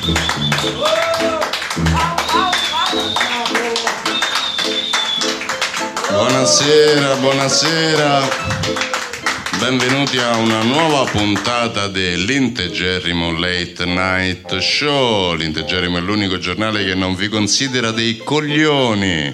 Buonasera, benvenuti a una nuova puntata dell'Integerrimo Late Night Show. L'Integerrimo è l'unico giornale che non vi considera dei coglioni.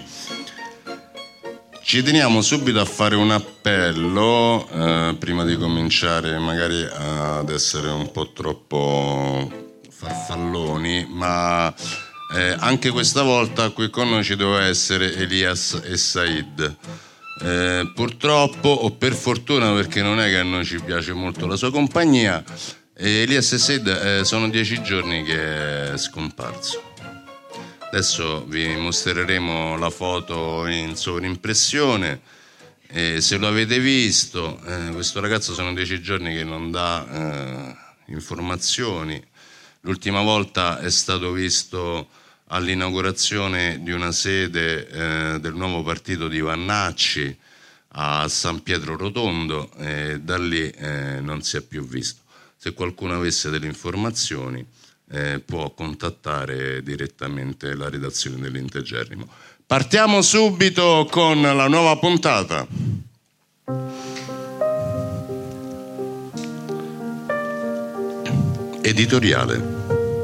Ci teniamo subito a fare un appello, prima di cominciare magari ad essere un po' troppo farfalloni, ma anche questa volta qui con noi ci doveva essere Elias e Said. Purtroppo o per fortuna, perché non è che a noi ci piace molto la sua compagnia, Elias e Said sono 10 giorni che è scomparso. Adesso vi mostreremo la foto in sovrimpressione. Se lo avete visto, questo ragazzo sono 10 giorni che non dà informazioni. L'ultima volta è stato visto all'inaugurazione di una sede del nuovo partito di Vannacci a San Pietro Rotondo, e da lì non si è più visto. Se qualcuno avesse delle informazioni può contattare direttamente la redazione dell'Integerrimo. Partiamo subito con la nuova puntata. Editoriale.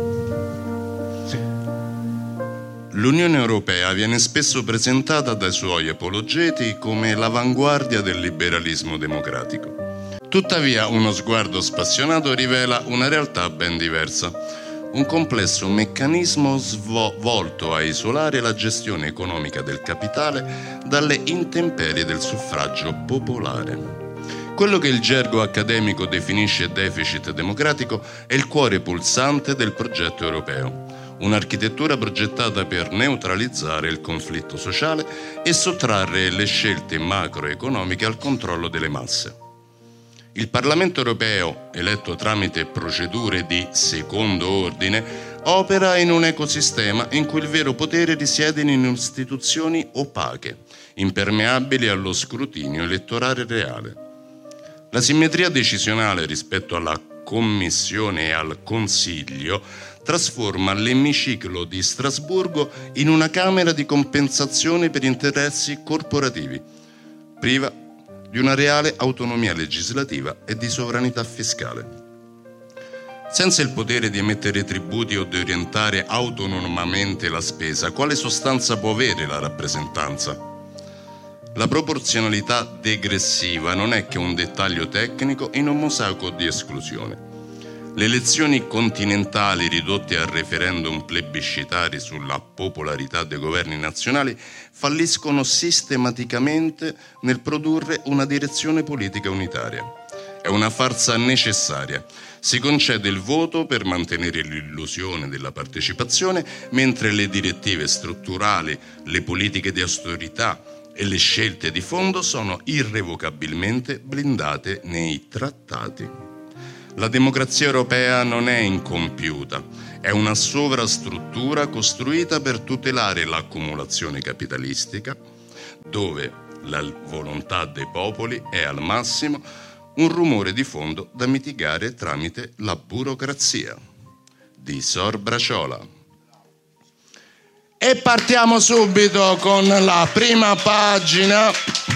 L'Unione Europea viene spesso presentata dai suoi apologeti come l'avanguardia del liberalismo democratico. Tuttavia, uno sguardo spassionato rivela una realtà ben diversa. Un complesso meccanismo volto a isolare la gestione economica del capitale dalle intemperie del suffragio popolare. Quello che il gergo accademico definisce deficit democratico è il cuore pulsante del progetto europeo. Un'architettura progettata per neutralizzare il conflitto sociale e sottrarre le scelte macroeconomiche al controllo delle masse. Il Parlamento europeo, eletto tramite procedure di secondo ordine, opera in un ecosistema in cui il vero potere risiede in istituzioni opache, impermeabili allo scrutinio elettorale reale. La simmetria decisionale rispetto alla Commissione e al Consiglio trasforma l'emiciclo di Strasburgo in una camera di compensazione per interessi corporativi, priva di una reale autonomia legislativa e di sovranità fiscale. Senza il potere di emettere tributi o di orientare autonomamente la spesa, quale sostanza può avere la rappresentanza? La proporzionalità degressiva non è che un dettaglio tecnico in un mosaico di esclusione. Le elezioni continentali ridotte a referendum plebiscitari sulla popolarità dei governi nazionali falliscono sistematicamente nel produrre una direzione politica unitaria. È una farsa necessaria. Si concede il voto per mantenere l'illusione della partecipazione, mentre le direttive strutturali, le politiche di austerità e le scelte di fondo sono irrevocabilmente blindate nei trattati. La democrazia europea non è incompiuta, è una sovrastruttura costruita per tutelare l'accumulazione capitalistica, dove la volontà dei popoli è al massimo un rumore di fondo da mitigare tramite la burocrazia. Di Sor Braciola. E partiamo subito con la prima pagina.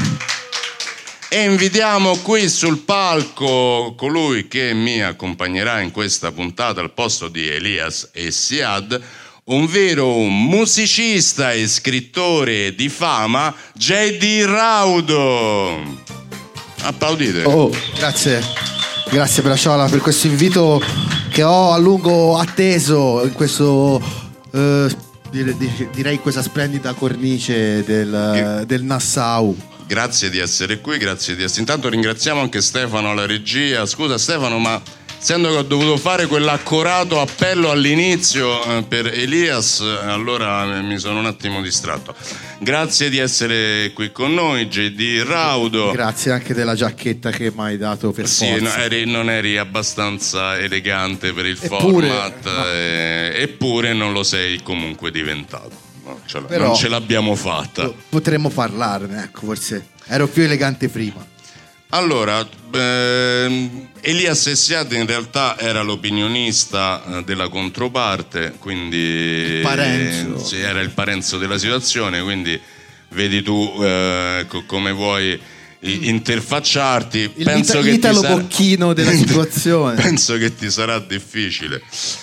E invitiamo qui sul palco colui che mi accompagnerà in questa puntata al posto di Elias e Siad, un vero musicista e scrittore di fama, J.D. Raudo. Applaudite. Oh, grazie Braciola per questo invito che ho a lungo atteso in questo direi questa splendida cornice del Nassau. Grazie di essere qui, grazie di essere. Intanto ringraziamo anche Stefano alla regia. Scusa Stefano, ma essendo che ho dovuto fare quell'accorato appello all'inizio per Elias, allora mi sono un attimo distratto. Grazie di essere qui con noi, J.D. Raudo. Grazie anche della giacchetta che mi hai dato per forza. Sì, non eri abbastanza elegante per il format, no. Eppure non lo sei comunque diventato. No, però non ce l'abbiamo fatta. Potremmo parlarne, ecco, forse ero più elegante prima. Allora, Elias Essiad in realtà era l'opinionista della controparte, quindi Parenzo. era il Parenzo della situazione, quindi vedi tu come vuoi interfacciarti. L'italo bocchino della situazione. Penso che ti sarà difficile.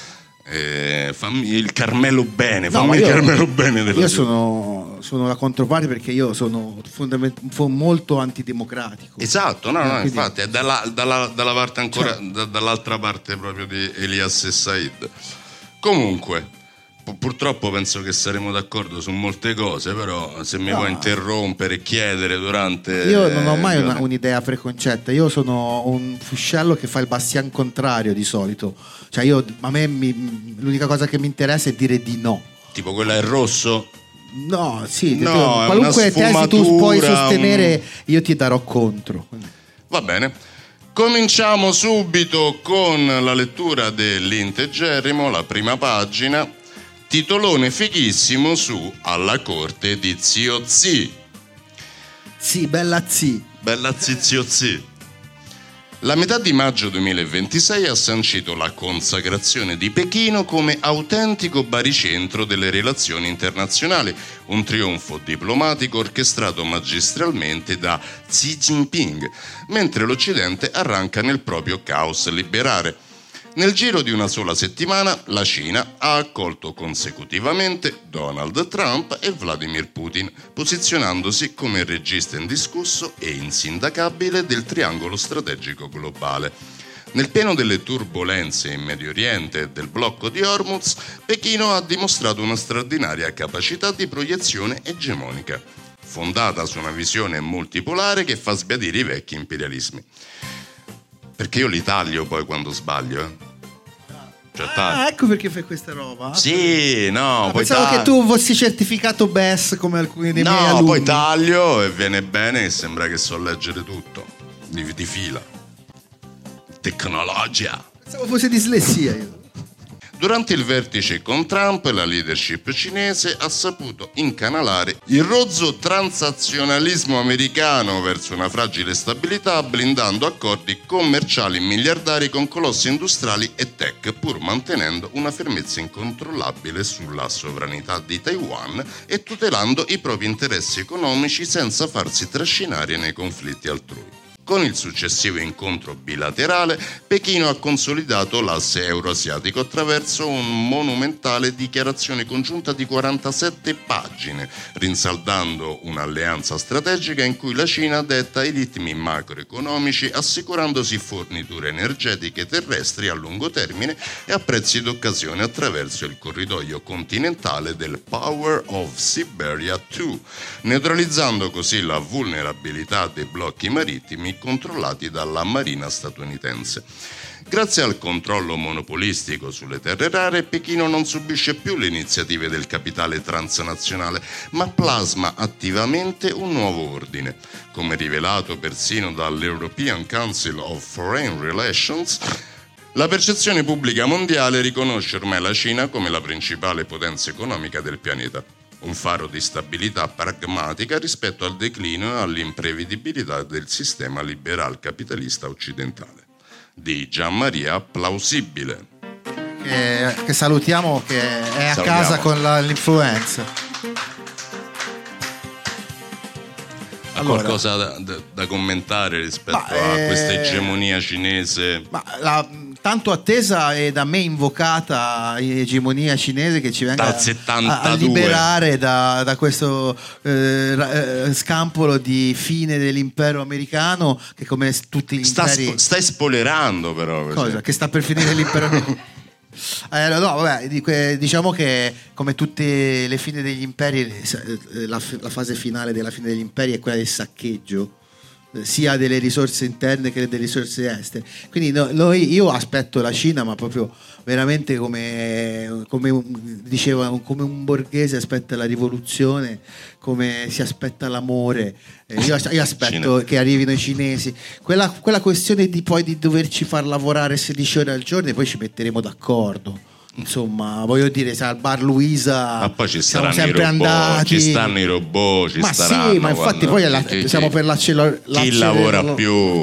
Fammi il Carmelo bene, No, fammi il Carmelo bene io sono la controparte perché io sono molto antidemocratico. Esatto, no, Quindi, infatti è dalla parte ancora, dall'altra parte proprio di Elias e Said. Comunque, purtroppo penso che saremo d'accordo su molte cose, però se mi vuoi interrompere e chiedere durante... Io non ho mai un'idea preconcetta, io sono un fuscello che fa il bastian contrario di solito, cioè l'unica cosa che mi interessa è dire di no. Tipo quella è rosso? No, sì, no, qualunque tesi tu puoi sostenere io ti darò contro. Va bene. Cominciamo subito con la lettura dell'Integerrimo, la prima pagina. Titolone fighissimo su Alla corte di Zio Zi. Sì, bella Zi. Bella Zio Zi. La metà di maggio 2026 ha sancito la consacrazione di Pechino come autentico baricentro delle relazioni internazionali, un trionfo diplomatico orchestrato magistralmente da Xi Jinping, mentre l'Occidente arranca nel proprio caos liberare. Nel giro di una sola settimana la Cina ha accolto consecutivamente Donald Trump e Vladimir Putin, posizionandosi come regista indiscusso e insindacabile del triangolo strategico globale. Nel pieno delle turbolenze in Medio Oriente e del blocco di Hormuz, Pechino ha dimostrato una straordinaria capacità di proiezione egemonica, fondata su una visione multipolare che fa sbiadire i vecchi imperialismi. Perché io li taglio poi quando sbaglio, ecco perché fai questa roba. Sì, no, poi pensavo che tu fossi certificato BES come alcuni dei miei alunni. No, poi taglio e viene bene e sembra che so leggere tutto di fila. Tecnologia. Pensavo fosse dislessia io. Durante il vertice con Trump, la leadership cinese ha saputo incanalare il rozzo transazionalismo americano verso una fragile stabilità, blindando accordi commerciali miliardari con colossi industriali e tech, pur mantenendo una fermezza incontrollabile sulla sovranità di Taiwan e tutelando i propri interessi economici senza farsi trascinare nei conflitti altrui. Con il successivo incontro bilaterale, Pechino ha consolidato l'asse euroasiatico attraverso un monumentale dichiarazione congiunta di 47 pagine, rinsaldando un'alleanza strategica in cui la Cina detta i ritmi macroeconomici, assicurandosi forniture energetiche terrestri a lungo termine e a prezzi d'occasione attraverso il corridoio continentale del Power of Siberia 2, neutralizzando così la vulnerabilità dei blocchi marittimi controllati dalla marina statunitense. Grazie al controllo monopolistico sulle terre rare, Pechino non subisce più le iniziative del capitale transnazionale, ma plasma attivamente un nuovo ordine. Come rivelato persino dall'European Council of Foreign Relations, la percezione pubblica mondiale riconosce ormai la Cina come la principale potenza economica del pianeta. Un faro di stabilità pragmatica rispetto al declino e all'imprevedibilità del sistema liberal capitalista occidentale. Di Gianmaria Plausibile. Che salutiamo, che è a casa con l'influenza. Ha qualcosa da commentare rispetto a questa egemonia cinese? Tanto attesa e da me invocata egemonia cinese che ci venga a liberare da questo scampolo di fine dell'impero americano, che come tutti gli imperi... Stai spoilerando però. Cosa? Che sta per finire l'impero americano? No, vabbè, diciamo che come tutte le fine degli imperi, la fase finale della fine degli imperi è quella del saccheggio, sia delle risorse interne che delle risorse estere. Quindi io aspetto la Cina, ma proprio veramente come come un borghese aspetta la rivoluzione, come si aspetta l'amore. Io aspetto che arrivino i cinesi. Quella questione di doverci far lavorare 16 ore al giorno e poi ci metteremo d'accordo. insomma, voglio dire, se al bar Luisa ma poi ci siamo saranno sempre i robot, andati. ci stanno i robot, ci ma staranno. sì, ma infatti quando, poi siamo per chi lavora più?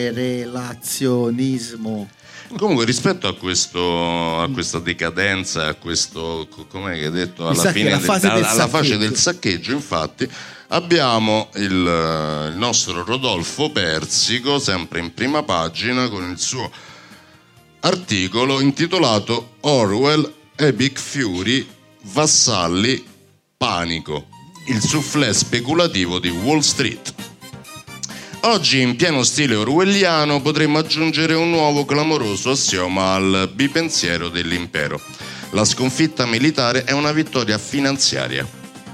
Relazionismo. Comunque rispetto a questa decadenza, a questo, com'è che hai detto, alla fine alla fase del saccheggio, infatti abbiamo il nostro Rodolfo Persico sempre in prima pagina con il suo articolo intitolato Orwell, Epic Fury, Vassalli, Panico, il soufflé speculativo di Wall Street. Oggi, in pieno stile orwelliano, potremmo aggiungere un nuovo clamoroso assioma al bipensiero dell'impero. La sconfitta militare è una vittoria finanziaria.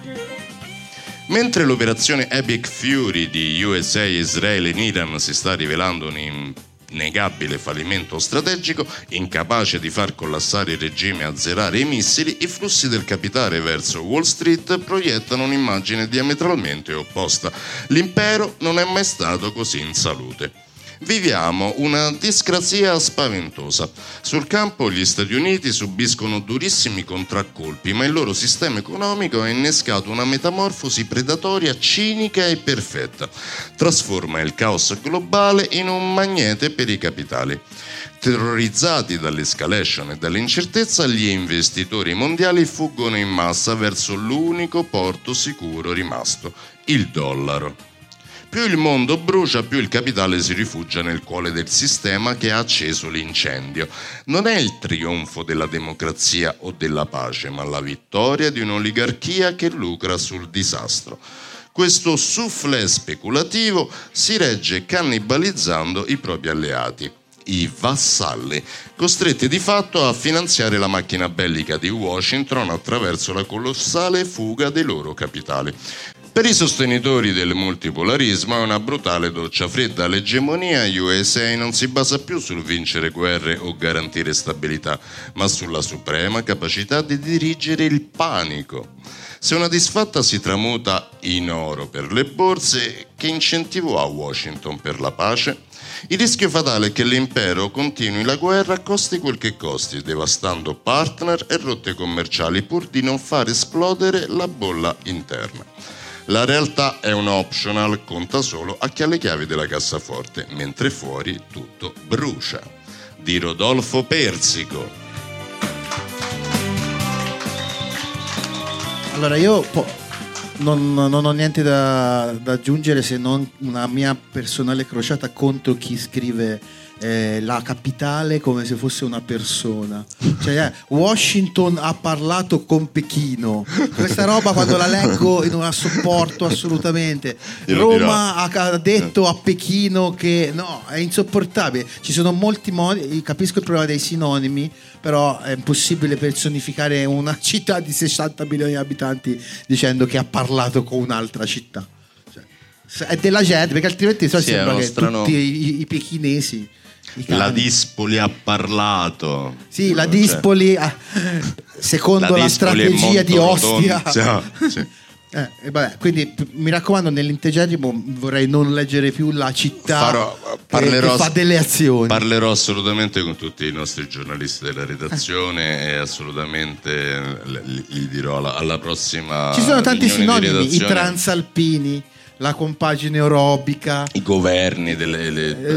Mentre l'operazione Epic Fury di USA e Israele in Iran si sta rivelando un innegabile fallimento strategico, incapace di far collassare il regime e azzerare i missili, i flussi del capitale verso Wall Street proiettano un'immagine diametralmente opposta. L'impero non è mai stato così in salute. Viviamo una discrasia spaventosa. Sul campo gli Stati Uniti subiscono durissimi contraccolpi, ma il loro sistema economico ha innescato una metamorfosi predatoria, cinica e perfetta. Trasforma il caos globale in un magnete per i capitali. Terrorizzati dall'escalation e dall'incertezza, gli investitori mondiali fuggono in massa verso l'unico porto sicuro rimasto, il dollaro. Più il mondo brucia, più il capitale si rifugia nel cuore del sistema che ha acceso l'incendio. Non è il trionfo della democrazia o della pace, ma la vittoria di un'oligarchia che lucra sul disastro. Questo soufflé speculativo si regge cannibalizzando i propri alleati, i vassalli, costretti di fatto a finanziare la macchina bellica di Washington attraverso la colossale fuga dei loro capitali. Per i sostenitori del multipolarismo è una brutale doccia fredda. L'egemonia USA non si basa più sul vincere guerre o garantire stabilità, ma sulla suprema capacità di dirigere il panico. Se una disfatta si tramuta in oro per le borse, che incentivo ha Washington per la pace? Il rischio fatale è che l'impero continui la guerra costi quel che costi, devastando partner e rotte commerciali pur di non far esplodere la bolla interna. La realtà è un optional, conta solo a chi ha le chiavi della cassaforte, mentre fuori tutto brucia. Di Rodolfo Persico. Allora io non ho niente da aggiungere se non una mia personale crociata contro chi scrive la capitale come se fosse una persona. Cioè, Washington ha parlato con Pechino. Questa roba quando la leggo non la sopporto assolutamente. Roma ha detto a Pechino che no, è insopportabile. Ci sono molti modi, capisco il problema dei sinonimi, però è impossibile personificare una città di 60 milioni di abitanti dicendo che ha parlato con un'altra città. Cioè, è della gente, perché altrimenti sembra che tutti i pechinesi. La Dispoli ha parlato. Sì, la Dispoli, secondo la strategia di Ostia. Sì. Vabbè, quindi mi raccomando, nell'integerrimo vorrei non leggere più la città che fa delle azioni. Parlerò assolutamente con tutti i nostri giornalisti della redazione e assolutamente gli dirò alla prossima. Ci sono tanti sinonimi, i transalpini, la compagine orobica, i governi delle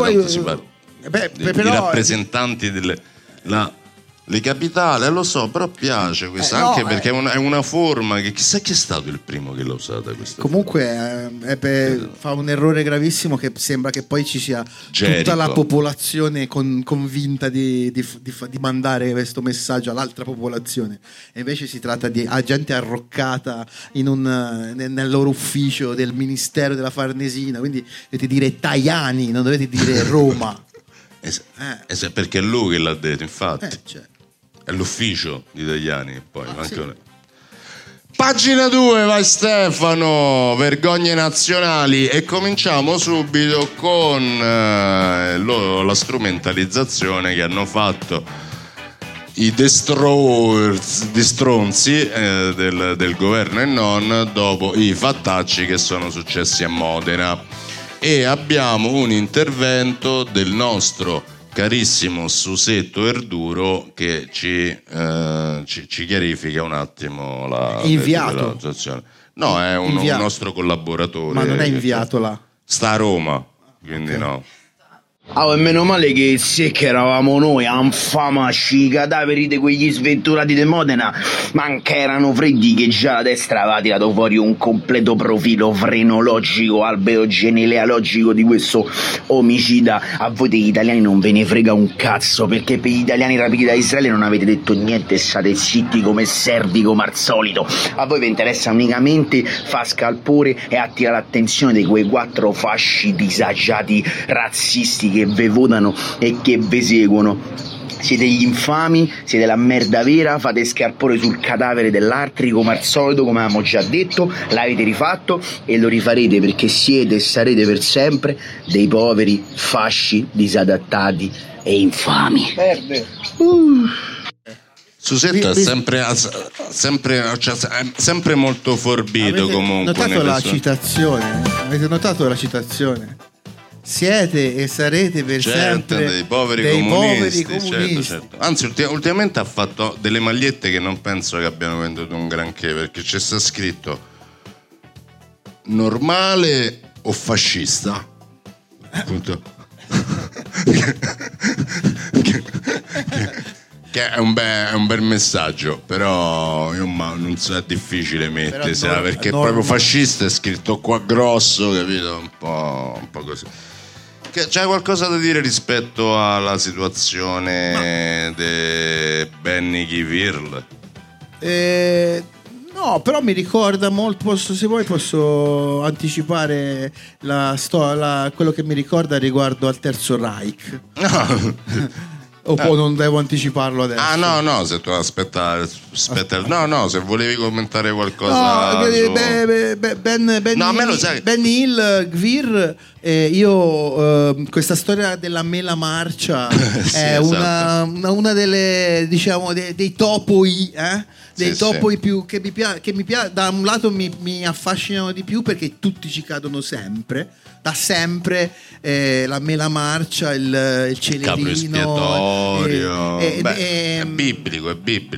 i rappresentanti le capitali, lo so, però piace questa anche perché è una forma che chissà chi è stato il primo che l'ha usata questa. Comunque fa un errore gravissimo che sembra che poi ci sia tutta la popolazione convinta di mandare questo messaggio all'altra popolazione, e invece si tratta di gente arroccata nel loro ufficio del Ministero della Farnesina, quindi dovete dire Tajani, non dovete dire Roma. Perché è lui che l'ha detto, infatti. Certo. È l'ufficio di Tajani. Poi Pagina 2, vai Stefano, vergogne nazionali, e cominciamo subito con la strumentalizzazione che hanno fatto i destronzi del governo e non dopo i fattacci che sono successi a Modena. E abbiamo un intervento del nostro carissimo Susetto Erduro che ci chiarifica un attimo la situazione. No, è un nostro collaboratore. Ma non è inviato là. Sta a Roma, quindi no. E meno male che se che eravamo noi a infamasci i cadaveri di quegli sventurati di Modena, ma anche erano freddi che già la destra aveva tirato fuori un completo profilo frenologico, alveo genealogico di questo omicida. A voi degli italiani non ve ne frega un cazzo, perché per gli italiani rapiti da Israele non avete detto niente e state zitti come servi, come al solito. A voi vi interessa unicamente far scalpore e attirare l'attenzione di quei 4 fasci disagiati razzisti che ve votano e che ve seguono. Siete gli infami, siete la merda vera, fate scarpore sul cadavere dell'altri come al solito, come avevamo già detto, l'avete rifatto e lo rifarete perché siete e sarete per sempre dei poveri fasci disadattati e infami. Susetto è sempre molto forbito. Avete comunque. Avete notato la citazione? Siete e sarete per sempre dei poveri comunisti. Certo. Anzi, ultimamente ha fatto delle magliette che non penso che abbiano venduto un granché, perché c'è sta scritto normale o fascista, appunto. Che è un bel messaggio, però non so, è difficile mettersela, perché proprio fascista è scritto qua grosso, capito? Un po' così. C'è qualcosa da dire rispetto alla situazione di Benny Gvir? No, però mi ricorda molto. Se vuoi posso anticipare quello che mi ricorda riguardo al Terzo Reich. No. O poi non devo anticiparlo adesso? No, se tu aspetta. No, se volevi commentare qualcosa. Benny Hill, Gvir, questa storia della mela marcia è esatto. una delle, diciamo, dei topoi, dei topoi più che mi piace. Da un lato mi affascinano di più perché tutti ci cadono sempre. Da sempre la mela marcia, il celerino, espiatorio, è biblico.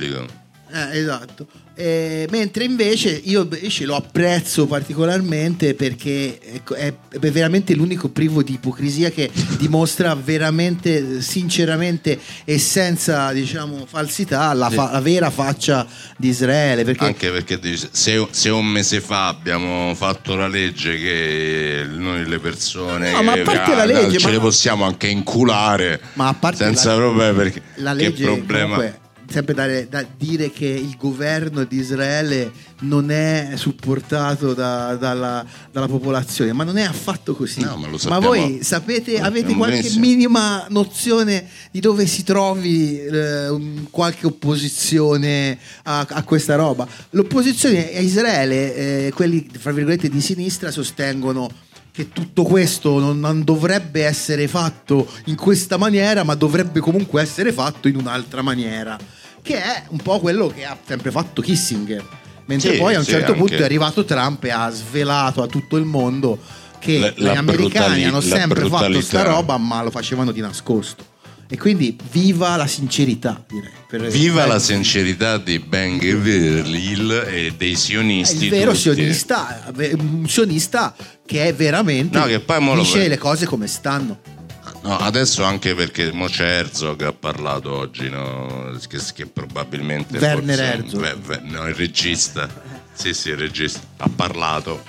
Esatto. Mentre invece io lo apprezzo particolarmente perché è veramente l'unico privo di ipocrisia che dimostra veramente, sinceramente e senza, diciamo, falsità la vera faccia di Israele. Anche perché se un mese fa abbiamo fatto la legge che noi le persone ma a parte la legge, ce le possiamo anche inculare, ma a parte senza problemi, perché la legge, che problema. Comunque, sempre da dire che il governo di Israele non è supportato dalla popolazione, ma non è affatto così. No, ma voi sapete, avete qualche minima nozione di dove si trovi qualche opposizione a questa roba? L'opposizione a Israele, quelli fra virgolette di sinistra, sostengono che tutto questo non dovrebbe essere fatto in questa maniera, ma dovrebbe comunque essere fatto in un'altra maniera, che è un po' quello che ha sempre fatto Kissinger. Mentre poi a un certo punto è arrivato Trump e ha svelato a tutto il mondo che gli americani hanno sempre fatto sta roba, ma lo facevano di nascosto. E quindi viva la sincerità, direi. Viva la sincerità di Ben Gvir e dei sionisti. È il vero tutti. sionista, un sionista che è veramente, che poi dice le cose come stanno. No, adesso anche perché mo c'è Herzog ha parlato oggi, no? Che probabilmente Werner Herzog. Il regista. Sì, il regista ha parlato.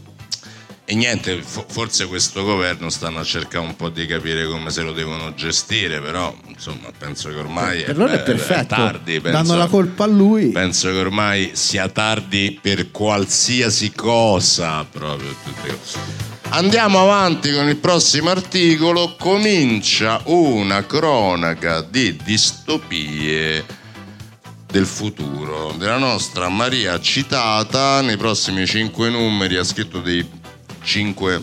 E niente, forse questo governo stanno a cercare un po' di capire come se lo devono gestire, però insomma penso che ormai per loro è perfetto, è tardi, danno la colpa a lui. Penso che ormai sia tardi per qualsiasi cosa, proprio tutte cose. Andiamo avanti con il prossimo articolo. Comincia una cronaca di distopie del futuro della nostra Maria Citata. Nei prossimi 5 numeri ha scritto dei 5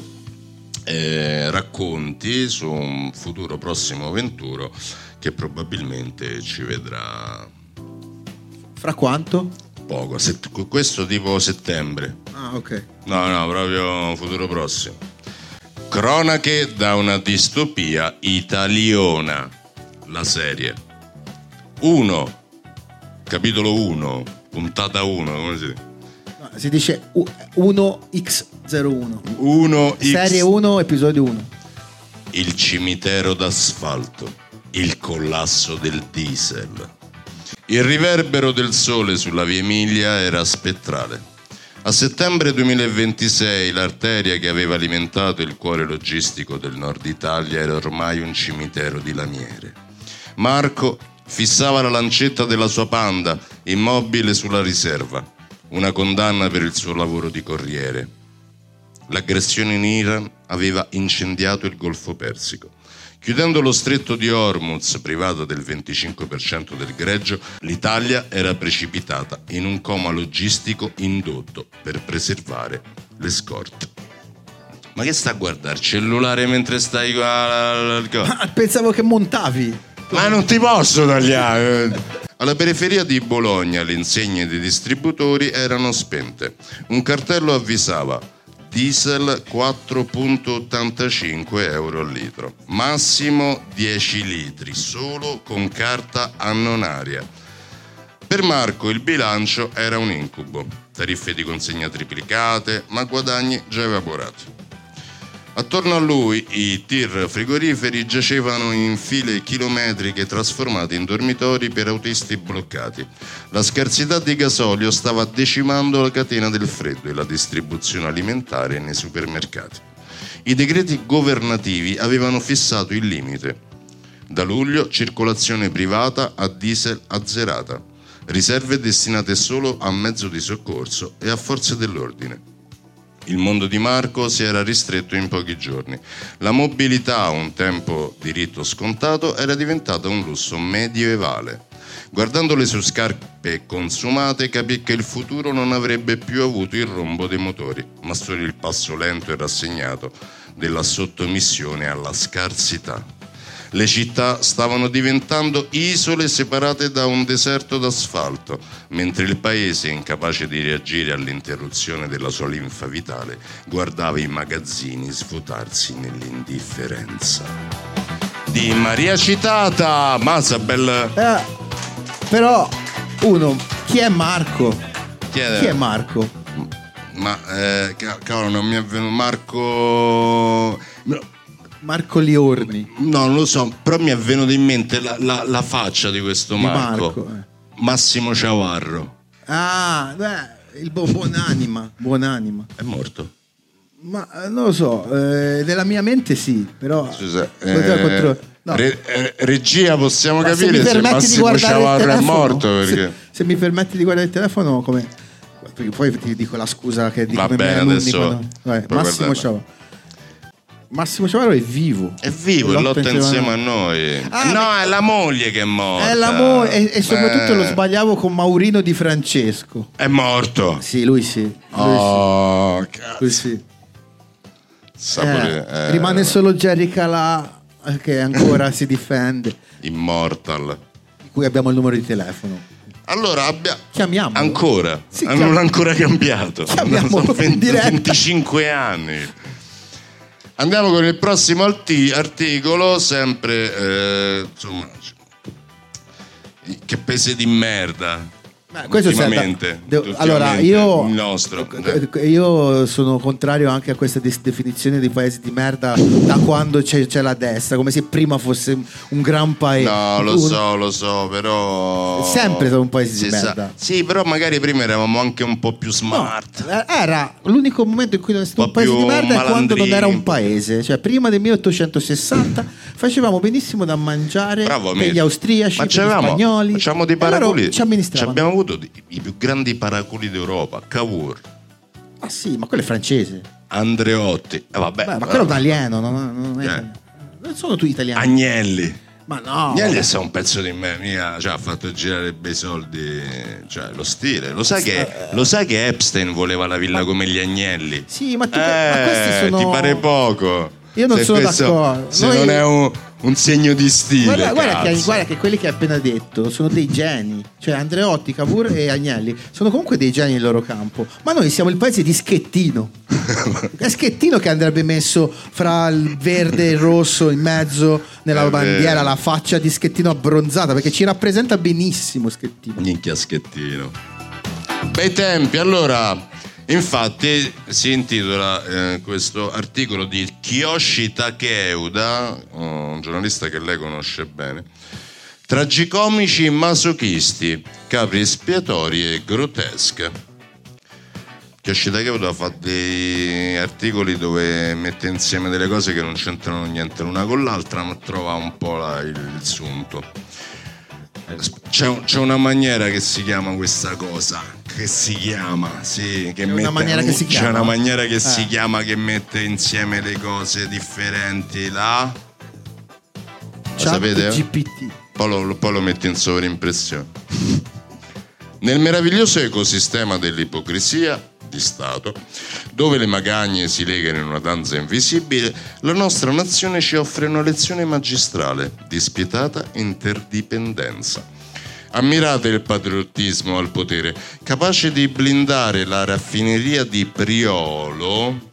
racconti su un futuro prossimo venturo che probabilmente ci vedrà fra quanto? Poco, questo tipo settembre. Ah, ok. No, proprio futuro prossimo. Cronache da una distopia italiana. La serie 1, capitolo 1, puntata 1, come si dice? No, si dice 1x01. 1x. Serie 1, episodio 1. Il cimitero d'asfalto, il collasso del diesel. Il riverbero del sole sulla via Emilia era spettrale. A settembre 2026 l'arteria che aveva alimentato il cuore logistico del nord Italia era ormai un cimitero di lamiere. Marco fissava la lancetta della sua Panda, immobile sulla riserva, una condanna per il suo lavoro di corriere. L'aggressione in Iran aveva incendiato il Golfo Persico. Chiudendo lo stretto di Hormuz, privato del 25% del greggio, l'Italia era precipitata in un coma logistico indotto per preservare le scorte. Ma che sta a guardare? Cellulare mentre stai Pensavo che montavi. Ma non ti posso tagliare! Alla periferia di Bologna le insegne dei distributori erano spente. Un cartello avvisava: diesel 4,85 euro al litro, massimo 10 litri, solo con carta annonaria. Per Marco il bilancio era un incubo, tariffe di consegna triplicate, ma guadagni già evaporati. Attorno a lui i tir frigoriferi giacevano in file chilometriche trasformate in dormitori per autisti bloccati. La scarsità di gasolio stava decimando la catena del freddo e la distribuzione alimentare nei supermercati. I decreti governativi avevano fissato il limite. Da luglio circolazione privata a diesel azzerata, riserve destinate solo a mezzo di soccorso e a forze dell'ordine. Il mondo di Marco si era ristretto in pochi giorni. La mobilità, un tempo diritto scontato, era diventata un lusso medievale. Guardando le sue scarpe consumate, capì che il futuro non avrebbe più avuto il rombo dei motori, ma solo il passo lento e rassegnato della sottomissione alla scarsità. Le città stavano diventando isole separate da un deserto d'asfalto, mentre il paese, incapace di reagire all'interruzione della sua linfa vitale, guardava i magazzini svuotarsi nell'indifferenza. Di Maria Citata, Masabel. Però, chi è Marco? Chi è Marco? Ma, cavolo, non mi è venuto Marco Liorni. No, non lo so, però mi è venuto in mente la faccia di questo Marco. Massimo Ciavarro. Ah, beh, il buonanima. È morto? Ma non lo so, nella mia mente sì, però... Scusa, no. Regia, possiamo capire se Massimo Ciavarro è morto? Perché... Se mi permetti di guardare il telefono, come... Perché poi ti dico la scusa che dico. Va bene, adesso... Massimo Ciavarro. Massimo Ciavarro è vivo. È vivo, lotta insieme a noi. No, è la moglie che è morta. È la moglie e soprattutto lo sbagliavo con Maurino Di Francesco. È morto? Sì, lui sì. Lui sì. Rimane solo Jerry Calà che ancora si difende. Immortal. Di cui abbiamo il numero di telefono. Allora chiamiamo ancora. Sì, non ha ancora cambiato. Chiamiamo 25 anni. Andiamo con il prossimo articolo, sempre insomma, che pese di merda. Questo ultimamente, allora io sono contrario anche a questa definizione di paesi di merda da quando c'è la destra, come se prima fosse un gran paese. No, lo so, però sempre sono un paese di merda. Sì, però magari prima eravamo anche un po' più smart. No, era l'unico momento in cui non è stato un paese di merda è quando non era un paese. Cioè prima del 1860 facevamo benissimo da mangiare per gli austriaci, per gli spagnoli. Facciamo dei paraculi. Ci amministravano. Abbiamo avuto i più grandi paraculi d'Europa. Cavour. Ah sì, ma quello è francese. Andreotti. Vabbè. Ma quello è un alieno, non sono tutti italiani. Agnelli. Ma no. Agnelli è un pezzo di me, cioè, ha fatto girare bei soldi, cioè lo stile. Lo sai che Epstein voleva la villa come gli Agnelli? Sì, ma questi sono... Ti pare poco? Io non sono d'accordo. Se non è un segno di stile. Guarda che quelli che hai appena detto sono dei geni, cioè Andreotti, Cavour e Agnelli sono comunque dei geni nel loro campo, ma noi siamo il paese di Schettino. È Schettino che andrebbe messo fra il verde e il rosso in mezzo nella bandiera, la faccia di Schettino abbronzata, perché ci rappresenta benissimo Schettino. Minchia Schettino. Bei tempi. Allora, infatti si intitola questo articolo di Kiyoshi Takeuda, un giornalista che lei conosce bene, tragicomici masochisti, capri espiatori e grottesche. Kiyoshi Takeuda fa dei articoli dove mette insieme delle cose che non c'entrano niente l'una con l'altra, ma trova un po' il sunto. C'è una maniera che si chiama questa cosa, che si chiama, sì, che mette, una maniera che si chiama. C'è una maniera che si chiama, che mette insieme le cose differenti, la sapete? GPT. Poi lo metti in sovrimpressione. Nel meraviglioso ecosistema dell'ipocrisia di Stato, dove le magagne si legano in una danza invisibile, la nostra nazione ci offre una lezione magistrale di spietata interdipendenza. Ammirate il patriottismo al potere, capace di blindare la raffineria di Priolo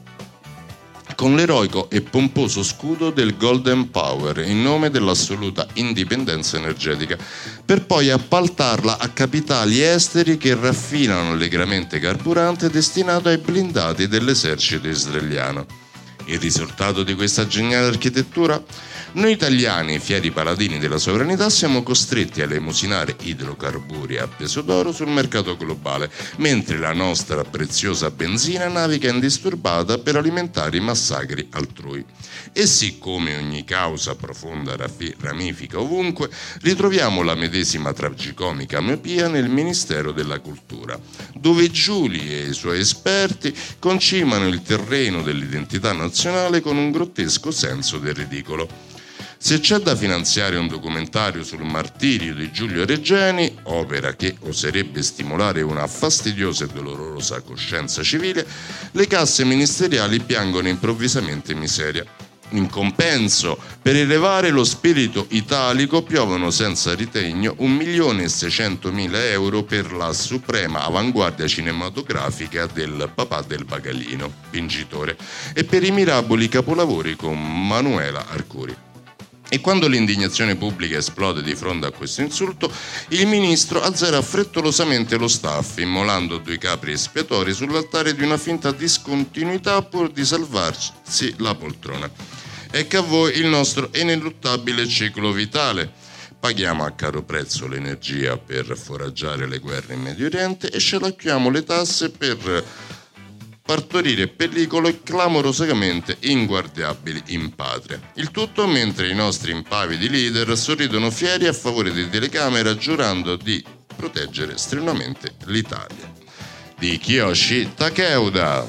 con l'eroico e pomposo scudo del Golden Power in nome dell'assoluta indipendenza energetica, per poi appaltarla a capitali esteri che raffinano allegramente carburante destinato ai blindati dell'esercito israeliano. Il risultato di questa geniale architettura? Noi italiani, fieri paladini della sovranità, siamo costretti a elemosinare idrocarburi a peso d'oro sul mercato globale, mentre la nostra preziosa benzina naviga indisturbata per alimentare i massacri altrui. E siccome ogni causa profonda ramifica ovunque, ritroviamo la medesima tragicomica miopia nel Ministero della Cultura, dove Giuli e i suoi esperti concimano il terreno dell'identità nazionale con un grottesco senso del ridicolo. Se c'è da finanziare un documentario sul martirio di Giulio Regeni, opera che oserebbe stimolare una fastidiosa e dolorosa coscienza civile, le casse ministeriali piangono improvvisamente miseria. In compenso, per elevare lo spirito italico, piovono senza ritegno 1.600.000 euro per la suprema avanguardia cinematografica del papà del Bagalino, vincitore, e per i mirabili capolavori con Manuela Arcuri. E quando l'indignazione pubblica esplode di fronte a questo insulto, il ministro azzera frettolosamente lo staff, immolando due capri espiatori sull'altare di una finta discontinuità pur di salvarsi la poltrona. Ecco a voi il nostro ineluttabile ciclo vitale. Paghiamo a caro prezzo l'energia per foraggiare le guerre in Medio Oriente e scelacquiamo le tasse per partorire pellicole clamorosamente inguardiabili in patria. Il tutto mentre i nostri impavidi leader sorridono fieri a favore di telecamera, giurando di proteggere strenuamente l'Italia. Di Kiyoshi Takeuda.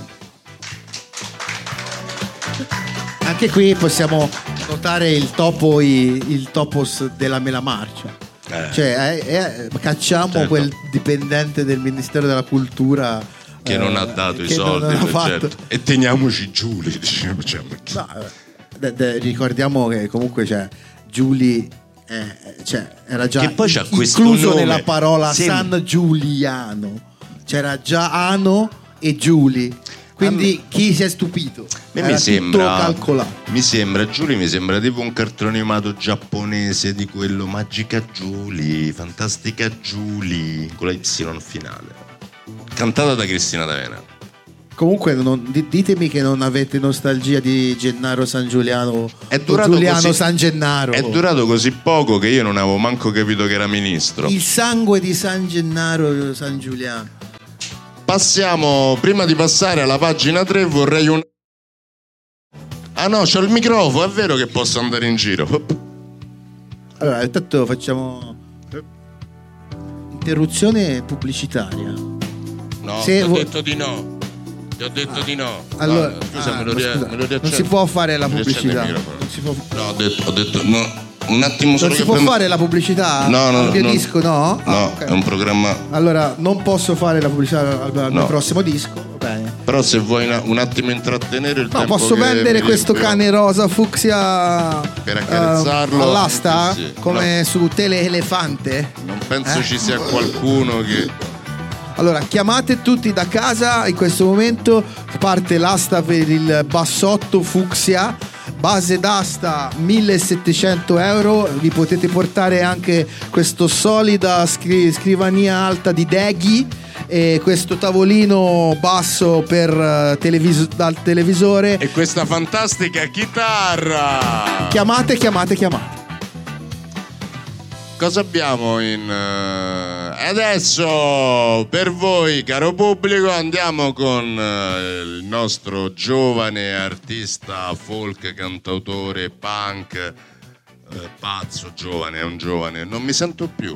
Anche qui possiamo notare il topos della mela marcia. Cioè cacciamo certo. Quel dipendente del Ministero della Cultura che non ha dato i soldi, certo. E teniamoci Giuli, diciamo. Ricordiamo che comunque Giuli era già che poi incluso nella parola San Giuliano, c'era già Ano e Giuli, quindi chi si è stupito? Mi sembra Giuli mi sembra tipo un cartone animato giapponese di quello Magica Giuli, Fantastica Giuli con la Y finale, cantata da Cristina D'Avena. Comunque ditemi che non avete nostalgia di Gennaro San Giuliano. Giuliano San Gennaro. È durato così poco che io non avevo manco capito che era ministro. Il sangue di San Gennaro San Giuliano. Passiamo, prima di passare alla pagina 3 vorrei un... Ah no, c'ho il microfono, è vero che posso andare in giro. Allora, intanto facciamo interruzione pubblicitaria. No, ti ho detto di no. Ti ho detto di no. Allora, scusa, non si può fare la pubblicità. Non si può... No, ho detto no. Un attimo solo. Non si può fare la pubblicità? No. Disco, no? No, okay. È un programma. Allora, non posso fare la pubblicità al mio prossimo disco. Va bene. Però se vuoi un attimo intrattenere il tempo, posso vendere questo cane rosa fucsia per accarezzarlo all'asta? sì. Come su Tele Elefante? Non penso ci sia qualcuno che... Allora, chiamate tutti da casa, in questo momento parte l'asta per il bassotto fucsia, base d'asta 1.700 euro, vi potete portare anche questo solida scrivania alta di Deghi e questo tavolino basso per dal televisore e questa fantastica chitarra. Chiamate. Cosa abbiamo in... Adesso per voi, caro pubblico, andiamo con il nostro giovane artista folk, cantautore, punk, pazzo, giovane, è un giovane. Non mi sento più,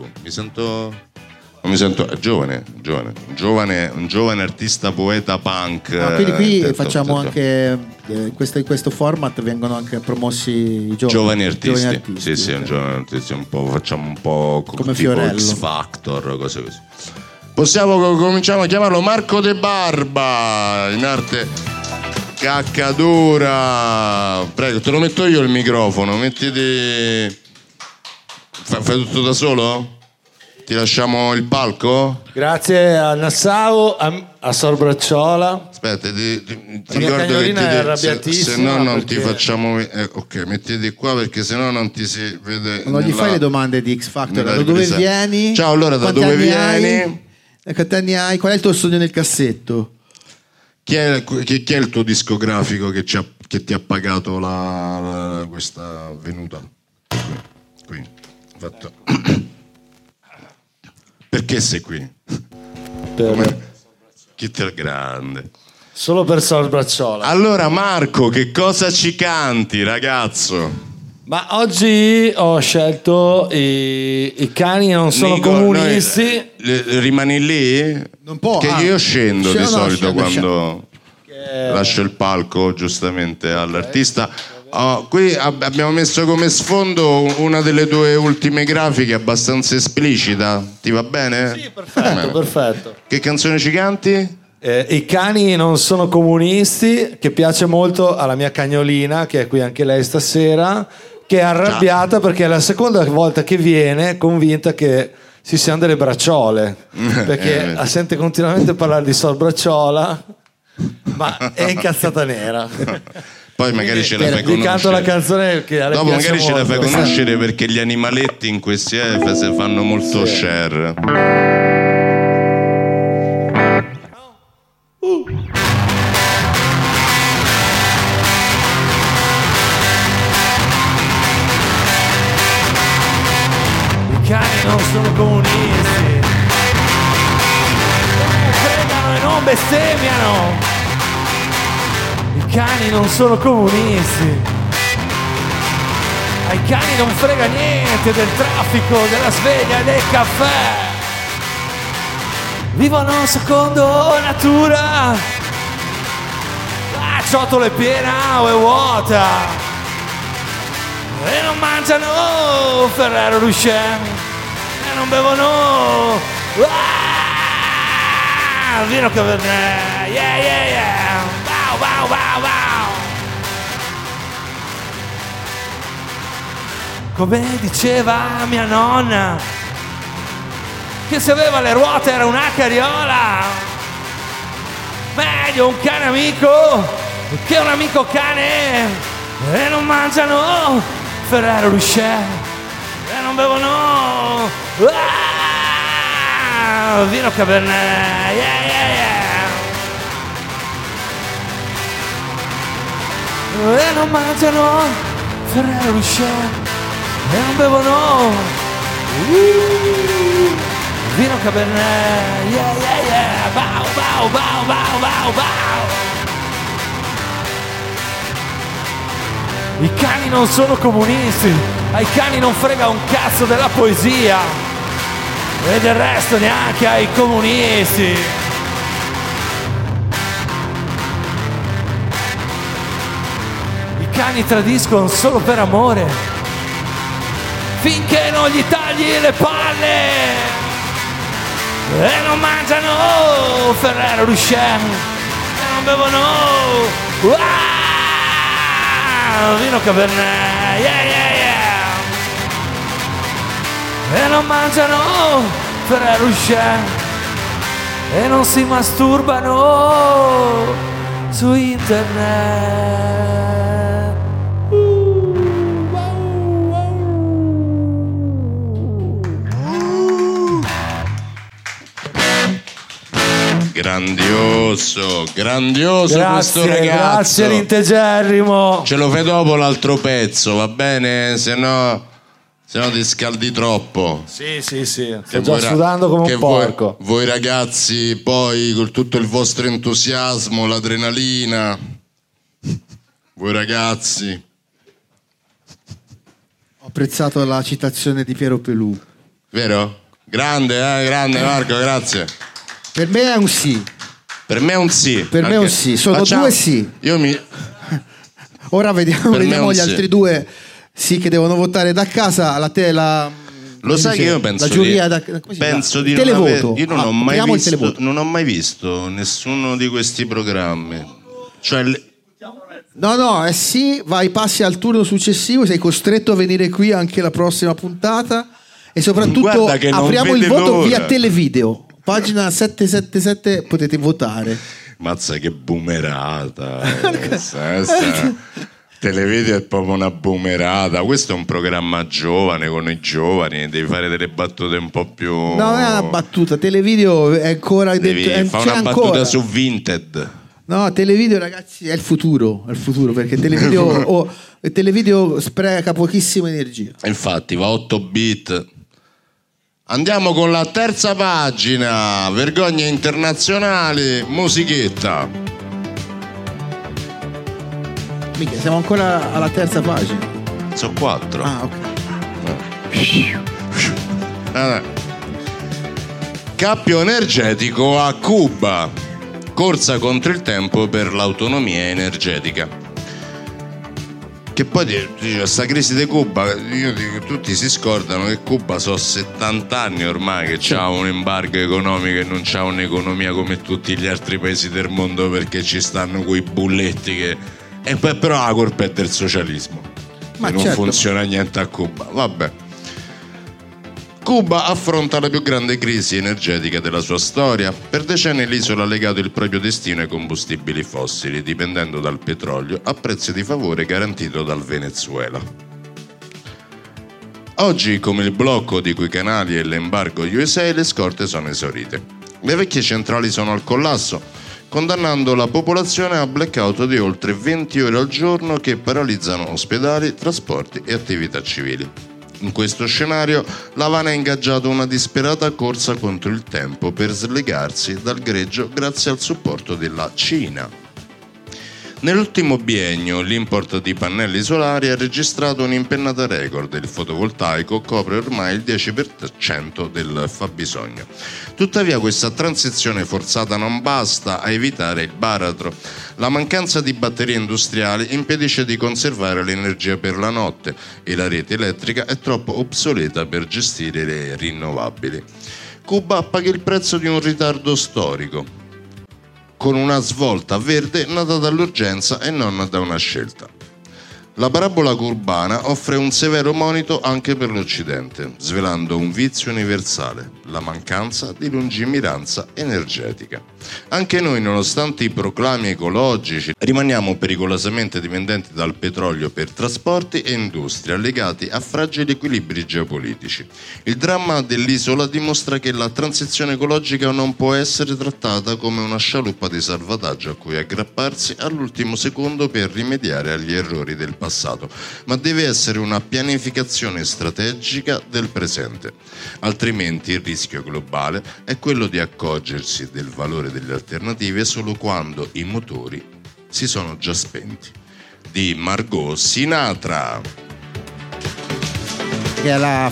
è giovane, un giovane artista, poeta, punk. Quindi qui facciamo anche in questo format vengono anche promossi i giovani artisti. Sì, un giovane artista, facciamo un po' come tipo Fiorello, X Factor, cose così. Cominciamo a chiamarlo Marco De Barba, in arte Caccadura. Prego, te lo metto io il microfono, mettiti. Fai tutto da solo? Ti lasciamo il palco? Grazie a Nassau, a Sor Bracciola. Aspetta, ti ricordo che è arrabbiatissima, se no non perché... ti facciamo. Ok, mettiti qua perché se no non ti si vede. Non gli fai le domande di X Factor. Da dove vieni? Ciao, allora da dove vieni? Quanti anni hai? Qual è il tuo sogno nel cassetto? Chi è il tuo discografico che ti ha pagato questa venuta? Qui. Fatto. Perché sei qui? Chi te il grande? Solo per Sor Bracciola. Allora Marco, che cosa ci canti, ragazzo? Ma oggi ho scelto i cani non sono comunisti. Rimani lì? Non può. Che io scendo di solito quando lascio il palco giustamente all'artista. Qui abbiamo messo come sfondo una delle tue ultime grafiche abbastanza esplicita. Ti va bene? Sì, perfetto. Che canzone ci canti? I cani non sono comunisti, che piace molto alla mia cagnolina, che è qui anche lei stasera, che è arrabbiata perché è la seconda volta che viene, convinta che ci siano delle bracciole, perché sente continuamente parlare di Sor Bracciola, ma è incazzata nera. Poi magari ce la fai conoscere. Canto la canzone che dopo magari ce la fai conoscere perché gli animaletti in questi fanno molto share. I cani non sono comunisti, non fregano e non bestemmiano. I cani non sono comunisti, ai cani non frega niente del traffico, della sveglia e del caffè. Vivono secondo natura, la ciotola è piena o è vuota, e non mangiano Ferrero Rocher e non bevono vino Cabernet. Yeah. Wow. Come diceva mia nonna, che se aveva le ruote era una carriola. Meglio un cane amico che un amico cane. E non mangiano Ferrero Rocher e non bevono vino Cabernet. Yeah. E non mangiano Ferrero Rocher e non bevono vino Cabernet. Yeah. Bow. I cani non sono comunisti, ai cani non frega un cazzo della poesia e del resto neanche ai comunisti. I cani tradiscono solo per amore, finché non gli tagli le palle, e non mangiano Ferrero Rocher e non non bevono vino Cabernet, yeah yeah yeah, e non mangiano Ferrero Rocher e non si masturbano su internet. Grandioso grazie, questo ragazzo. Grazie l'integerrimo. Ce lo fai dopo l'altro pezzo, va bene? Se no ti scaldi troppo. Sì. Sto già sudando come un porco. Voi ragazzi, poi con tutto il vostro entusiasmo, l'adrenalina. Voi ragazzi. Ho apprezzato la citazione di Piero Pelù. Vero? Grande Marco, grazie. Per me è un sì. Per me è un sì. Per me è un sì. Sono due sì. Ora vediamo gli altri due sì che devono votare da casa. Lo sai che io penso la giuria di televoto. Io non ho mai visto nessuno di questi programmi. Cioè No, sì, passi al turno successivo, sei costretto a venire qui anche la prossima puntata e soprattutto apriamo il voto via televideo. Pagina 777 potete votare. Mazza che boomerata. Televideo è proprio una boomerata. Questo è un programma giovane con i giovani. Devi fare delle battute un po' più. No, non è una battuta. Televideo è ancora. Fa una battuta su Vinted. No, televideo ragazzi è il futuro perché televideo spreca pochissima energia. Infatti va 8 bit. Andiamo con la terza pagina, vergogne internazionali, musichetta. Mica, siamo ancora alla terza pagina. Sono 4. Ah, ok. Cappio energetico a Cuba. Corsa contro il tempo per l'autonomia energetica. Che poi dice questa crisi di Cuba, io dico, tutti si scordano che Cuba sono 70 anni ormai che c'ha un embargo economico e non c'ha un'economia come tutti gli altri paesi del mondo perché ci stanno quei bulletti che. E poi però la colpa è del socialismo. Ma non funziona niente a Cuba. Vabbè. Cuba affronta la più grande crisi energetica della sua storia. Per decenni l'isola ha legato il proprio destino ai combustibili fossili, dipendendo dal petrolio a prezzi di favore garantito dal Venezuela. Oggi, come il blocco di quei canali e l'embargo USA, le scorte sono esaurite. Le vecchie centrali sono al collasso, condannando la popolazione a blackout di oltre 20 ore al giorno che paralizzano ospedali, trasporti e attività civili. In questo scenario, l'Havana ha ingaggiato una disperata corsa contro il tempo per slegarsi dal greggio grazie al supporto della Cina. Nell'ultimo biennio l'import di pannelli solari ha registrato un'impennata record. Il fotovoltaico copre ormai il 10% del fabbisogno. Tuttavia questa transizione forzata non basta a evitare il baratro. La mancanza di batterie industriali impedisce di conservare l'energia per la notte e la rete elettrica è troppo obsoleta per gestire le rinnovabili. Cuba paga il prezzo di un ritardo storico, con una svolta verde nata dall'urgenza e non da una scelta. La parabola cubana offre un severo monito anche per l'Occidente, svelando un vizio universale, la mancanza di lungimiranza energetica. Anche noi, nonostante i proclami ecologici, rimaniamo pericolosamente dipendenti dal petrolio per trasporti e industria legati a fragili equilibri geopolitici. Il dramma dell'isola dimostra che la transizione ecologica non può essere trattata come una scialuppa di salvataggio a cui aggrapparsi all'ultimo secondo per rimediare agli errori del passato, ma deve essere una pianificazione strategica del presente. Altrimenti il rischio globale è quello di accorgersi del valore delle alternative solo quando i motori si sono già spenti. Di Margot Sinatra. Che è la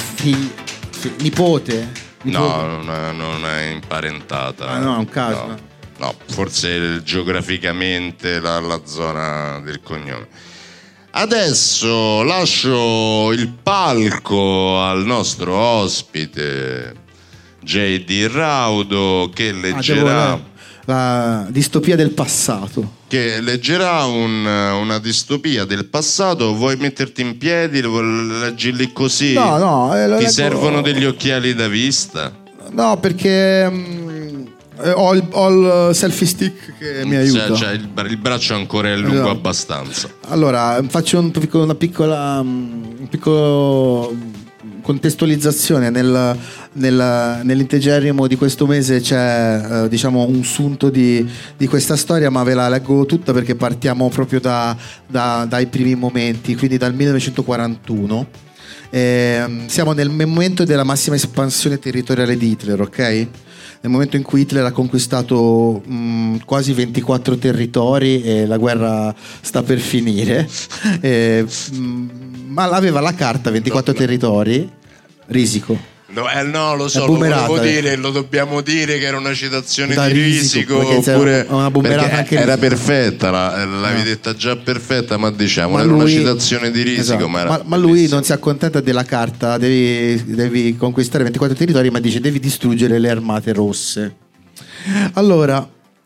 nipote? No, non è imparentata. Ah no, è un caso. No, forse geograficamente la zona del cognome. Adesso lascio il palco al nostro ospite JD Raudo che leggerà. la distopia del passato. Che leggerà una distopia del passato. Vuoi metterti in piedi? Leggi lì così? No, ti servono degli occhiali da vista? No, perché ho il selfie stick che mi aiuta. Cioè il braccio ancora è lungo abbastanza. Allora, faccio una piccola contestualizzazione. Nell'integerrimo di questo mese c'è diciamo un sunto di questa storia, ma ve la leggo tutta perché partiamo proprio dai primi momenti, quindi dal 1941. Siamo nel momento della massima espansione territoriale di Hitler, ok? Nel momento in cui Hitler ha conquistato quasi 24 territori e la guerra sta per finire, ma aveva la carta 24 territori. Risico. No, lo so, lo dobbiamo dire che era una citazione da di Risico, oppure una perché era perfetta, l'avevi detta già perfetta, ma diciamo era una citazione di Risico. Esatto. Ma lui non si accontenta della carta, devi conquistare 24 territori, ma dice devi distruggere le armate rosse. Allora,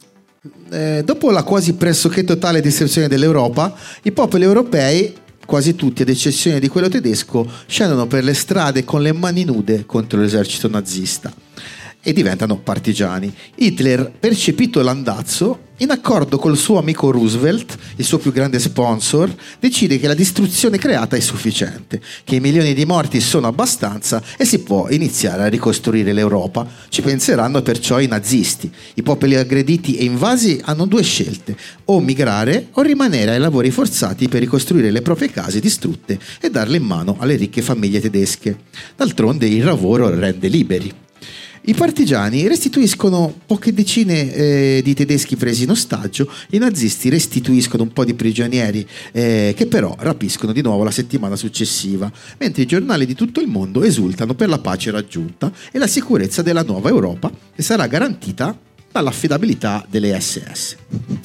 dopo la quasi pressoché totale distruzione dell'Europa, i popoli europei, quasi tutti ad eccezione di quello tedesco, scendono per le strade con le mani nude contro l'esercito nazista e diventano partigiani. Hitler, percepito l'andazzo, in accordo col suo amico Roosevelt, il suo più grande sponsor, decide che la distruzione creata è sufficiente, che i milioni di morti sono abbastanza e si può iniziare a ricostruire l'Europa. Ci penseranno perciò i nazisti. I popoli aggrediti e invasi hanno due scelte: o migrare o rimanere ai lavori forzati per ricostruire le proprie case distrutte e darle in mano alle ricche famiglie tedesche. D'altronde il lavoro rende liberi. I partigiani restituiscono poche decine di tedeschi presi in ostaggio, i nazisti restituiscono un po' di prigionieri che però rapiscono di nuovo la settimana successiva, mentre i giornali di tutto il mondo esultano per la pace raggiunta e la sicurezza della nuova Europa, che sarà garantita dall'affidabilità delle SS.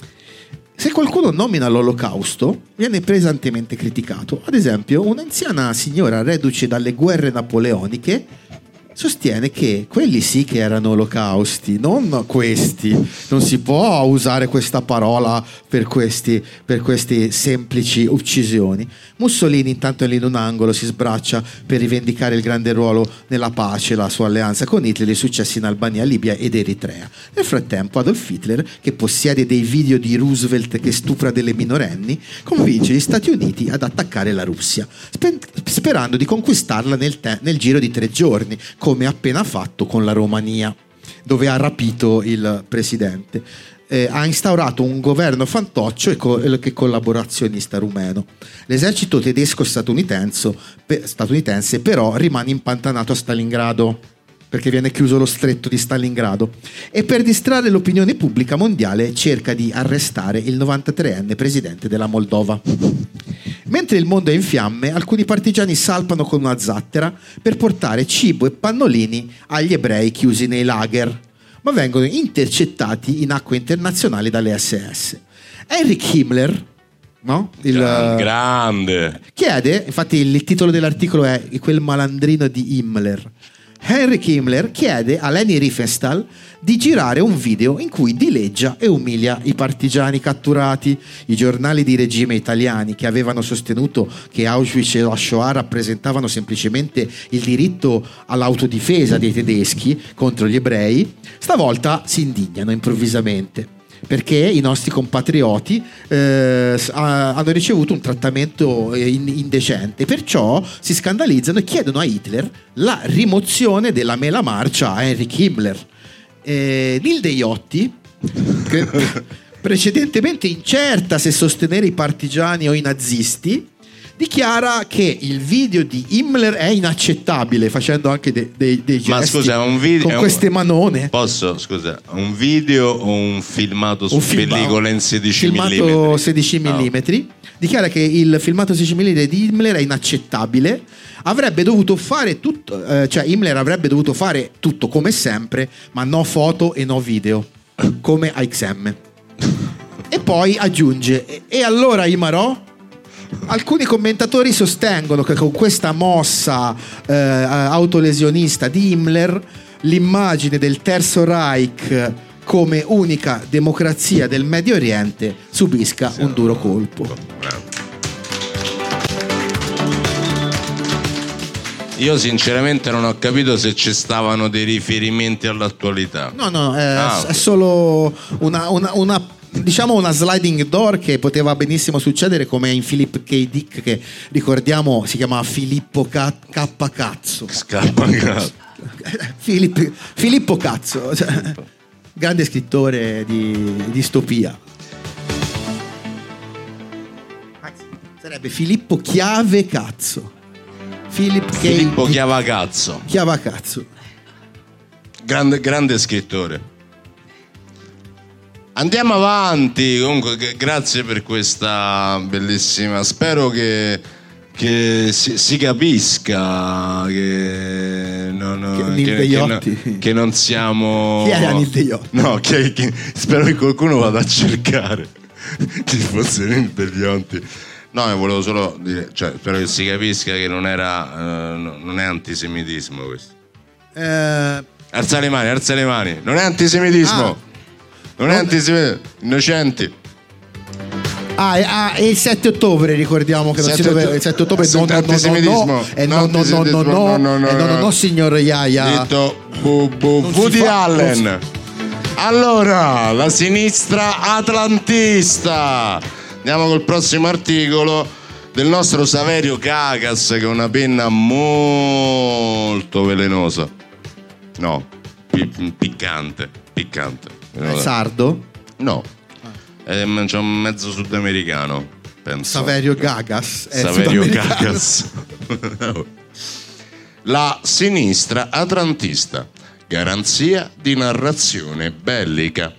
Se qualcuno nomina l'Olocausto, viene pesantemente criticato. Ad esempio, un'anziana signora reduce dalle guerre napoleoniche sostiene che quelli sì che erano olocausti, non questi. Non si può usare questa parola per queste semplici uccisioni. Mussolini intanto è lì in un angolo, si sbraccia per rivendicare il grande ruolo nella pace, la sua alleanza con Hitler, i successi in Albania, Libia ed Eritrea. Nel frattempo Adolf Hitler, che possiede dei video di Roosevelt che stupra delle minorenni, convince gli Stati Uniti ad attaccare la Russia, sperando di conquistarla nel giro di 3 giorni, come ha appena fatto con la Romania, dove ha rapito il presidente. Ha instaurato un governo fantoccio e collaborazionista rumeno. L'esercito tedesco statunitense però rimane impantanato a Stalingrado, perché viene chiuso lo stretto di Stalingrado, e per distrarre l'opinione pubblica mondiale cerca di arrestare il 93enne presidente della Moldova. Mentre il mondo è in fiamme, alcuni partigiani salpano con una zattera per portare cibo e pannolini agli ebrei chiusi nei lager, ma vengono intercettati in acque internazionali dalle SS. Heinrich Himmler, no? Grande. Chiede, infatti il titolo dell'articolo è Quel malandrino di Himmler. Heinrich Himmler chiede a Leni Riefenstahl di girare un video in cui dileggia e umilia i partigiani catturati. I giornali di regime italiani, che avevano sostenuto che Auschwitz e la Shoah rappresentavano semplicemente il diritto all'autodifesa dei tedeschi contro gli ebrei, stavolta si indignano improvvisamente perché i nostri compatrioti hanno ricevuto un trattamento indecente, perciò si scandalizzano e chiedono a Hitler la rimozione della mela marcia a Heinrich Himmler. Nilde Iotti, che precedentemente incerta se sostenere i partigiani o i nazisti, dichiara che il video di Himmler è inaccettabile, facendo anche dei gesti. Ma scusa, un video con queste manone. Posso, scusa, un video o un filmato su pellicola in 16 mm? Filmato 16 mm. Dichiara che il filmato 16 mm di Himmler è inaccettabile. Avrebbe dovuto fare tutto, cioè Himmler avrebbe dovuto fare tutto come sempre, ma no foto e no video, come AXM. E poi aggiunge: e allora Imarò? Alcuni commentatori sostengono che con questa mossa autolesionista di Himmler l'immagine del Terzo Reich come unica democrazia del Medio Oriente subisca un duro colpo. Io sinceramente non ho capito se ci stavano dei riferimenti all'attualità. No, è solo una diciamo una sliding door che poteva benissimo succedere, come in Philip K. Dick, che ricordiamo si chiamava Filippo K. Cazzo. Filippo Cazzo, cioè, grande scrittore di distopia. Sarebbe Filippo Chiave Cazzo. Filippo Chiavacazzo. Grande scrittore. Andiamo avanti. Comunque, grazie per questa bellissima. Spero che si capisca che non siamo. Chi era Nil Degliotti? No, spero che qualcuno vada a cercare chi fosse Nil Degliotti. No, volevo solo dire, cioè, spero che si capisca che non è antisemitismo questo. Alza le mani, non è antisemitismo. Non è antisemitismo, innocenti. E il 7 ottobre ricordiamo che non si doveva. Il 7 ottobre no, signor Iaia. Detto Woody Allen. Allora, la sinistra atlantista. Andiamo col prossimo articolo del nostro Saverio Cacas, che è una penna molto velenosa. No, piccante. È sardo? No, c'è un mezzo sudamericano, penso. Saverio Cacas. Saverio Cacas. La sinistra atlantista, garanzia di narrazione bellica.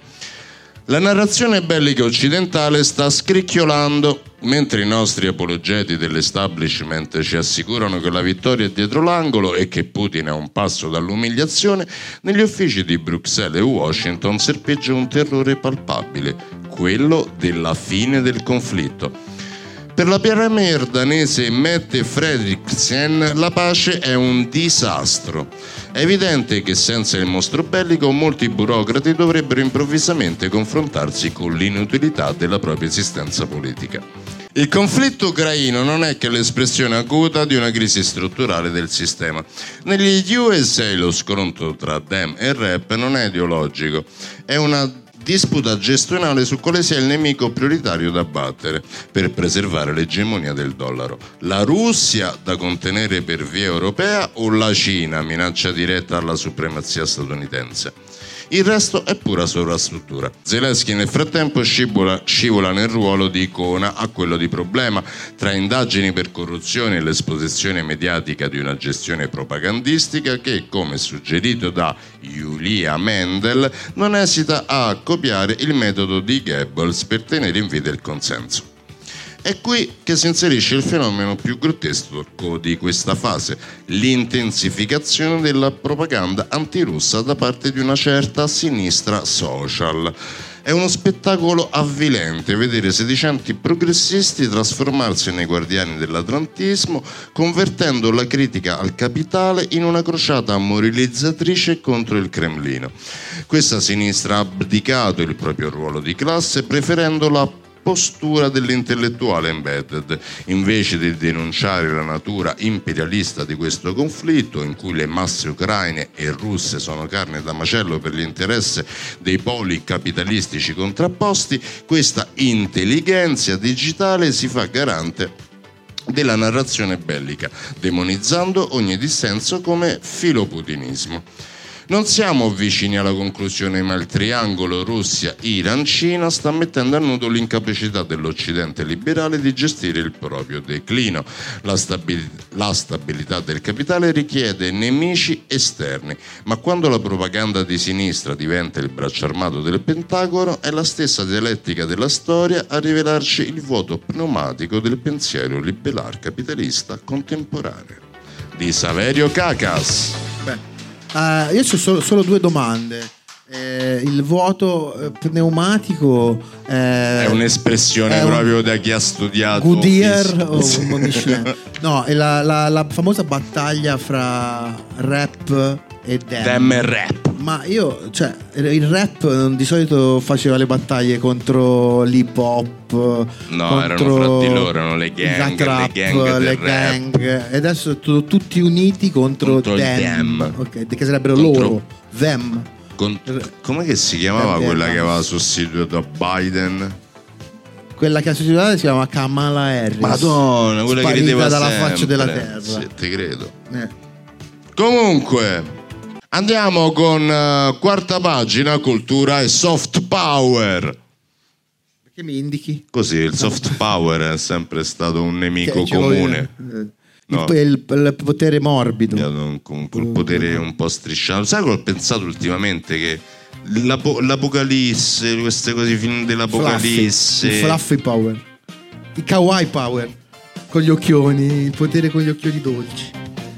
La narrazione bellica occidentale sta scricchiolando, mentre i nostri apologeti dell'establishment ci assicurano che la vittoria è dietro l'angolo e che Putin è a un passo dall'umiliazione. Negli uffici di Bruxelles e Washington serpeggia un terrore palpabile, quello della fine del conflitto. Per la premier danese Mette Frederiksen la pace è un disastro. È evidente che senza il mostro bellico molti burocrati dovrebbero improvvisamente confrontarsi con l'inutilità della propria esistenza politica. Il conflitto ucraino non è che l'espressione acuta di una crisi strutturale del sistema. Negli USA lo scontro tra Dem e Rep non è ideologico, è una disputa gestionale su quale sia il nemico prioritario da battere per preservare l'egemonia del dollaro. La Russia da contenere per via europea o la Cina, minaccia diretta alla supremazia statunitense? Il resto è pura sovrastruttura. Zelensky nel frattempo scivola nel ruolo di icona a quello di problema, tra indagini per corruzione e l'esposizione mediatica di una gestione propagandistica che, come suggerito da Julia Mendel, non esita a copiare il metodo di Goebbels per tenere in vita il consenso. È qui che si inserisce il fenomeno più grottesco di questa fase, l'intensificazione della propaganda antirussa da parte di una certa sinistra social. È uno spettacolo avvilente vedere sedicenti progressisti trasformarsi nei guardiani dell'atlantismo, convertendo la critica al capitale in una crociata moralizzatrice contro il Cremlino. Questa sinistra ha abdicato il proprio ruolo di classe, preferendo la postura dell'intellettuale embedded, invece di denunciare la natura imperialista di questo conflitto, in cui le masse ucraine e russe sono carne da macello per l'interesse dei poli capitalistici contrapposti. Questa intelligenza digitale si fa garante della narrazione bellica, demonizzando ogni dissenso come filoputinismo. Non siamo vicini alla conclusione, ma il triangolo Russia-Iran-Cina sta mettendo a nudo l'incapacità dell'Occidente liberale di gestire il proprio declino. La stabilità del capitale richiede nemici esterni, ma quando la propaganda di sinistra diventa il braccio armato del Pentagono, è la stessa dialettica della storia a rivelarci il vuoto pneumatico del pensiero liberal capitalista contemporaneo. Di Saverio Cacas. Io ho solo due domande. Il vuoto pneumatico è un'espressione proprio da chi ha studiato Goodyear o Michelin? No, è la famosa battaglia fra Rep e Dem. Dem e rap. Ma io, cioè, il rap di solito faceva le battaglie contro l'hip hop. No, erano fra di loro, erano le gang, trap, le gang e adesso tutti uniti contro il Dem. Dem. Ok, che sarebbero Contro- loro. Them. Com'è che si chiamava Dem, quella Dem. che aveva sostituito Biden? Quella che ha sostituito si chiama Kamala Harris. Madonna, quella che Sparita rideva dalla sempre. faccia della terra. Sì, te credo. Eh. Comunque, andiamo con quarta pagina, cultura e soft power. Perché mi indichi? Così, il soft power è sempre stato un nemico Che ce l'ho comune. io. No. Il potere morbido. Con quel potere un po' strisciato. Sai cosa ho pensato ultimamente? Che l'apocalisse, queste cose, i film dell'apocalisse, Il fluffy power. Il kawaii power. Con gli occhioni. Il potere con gli occhioni dolci.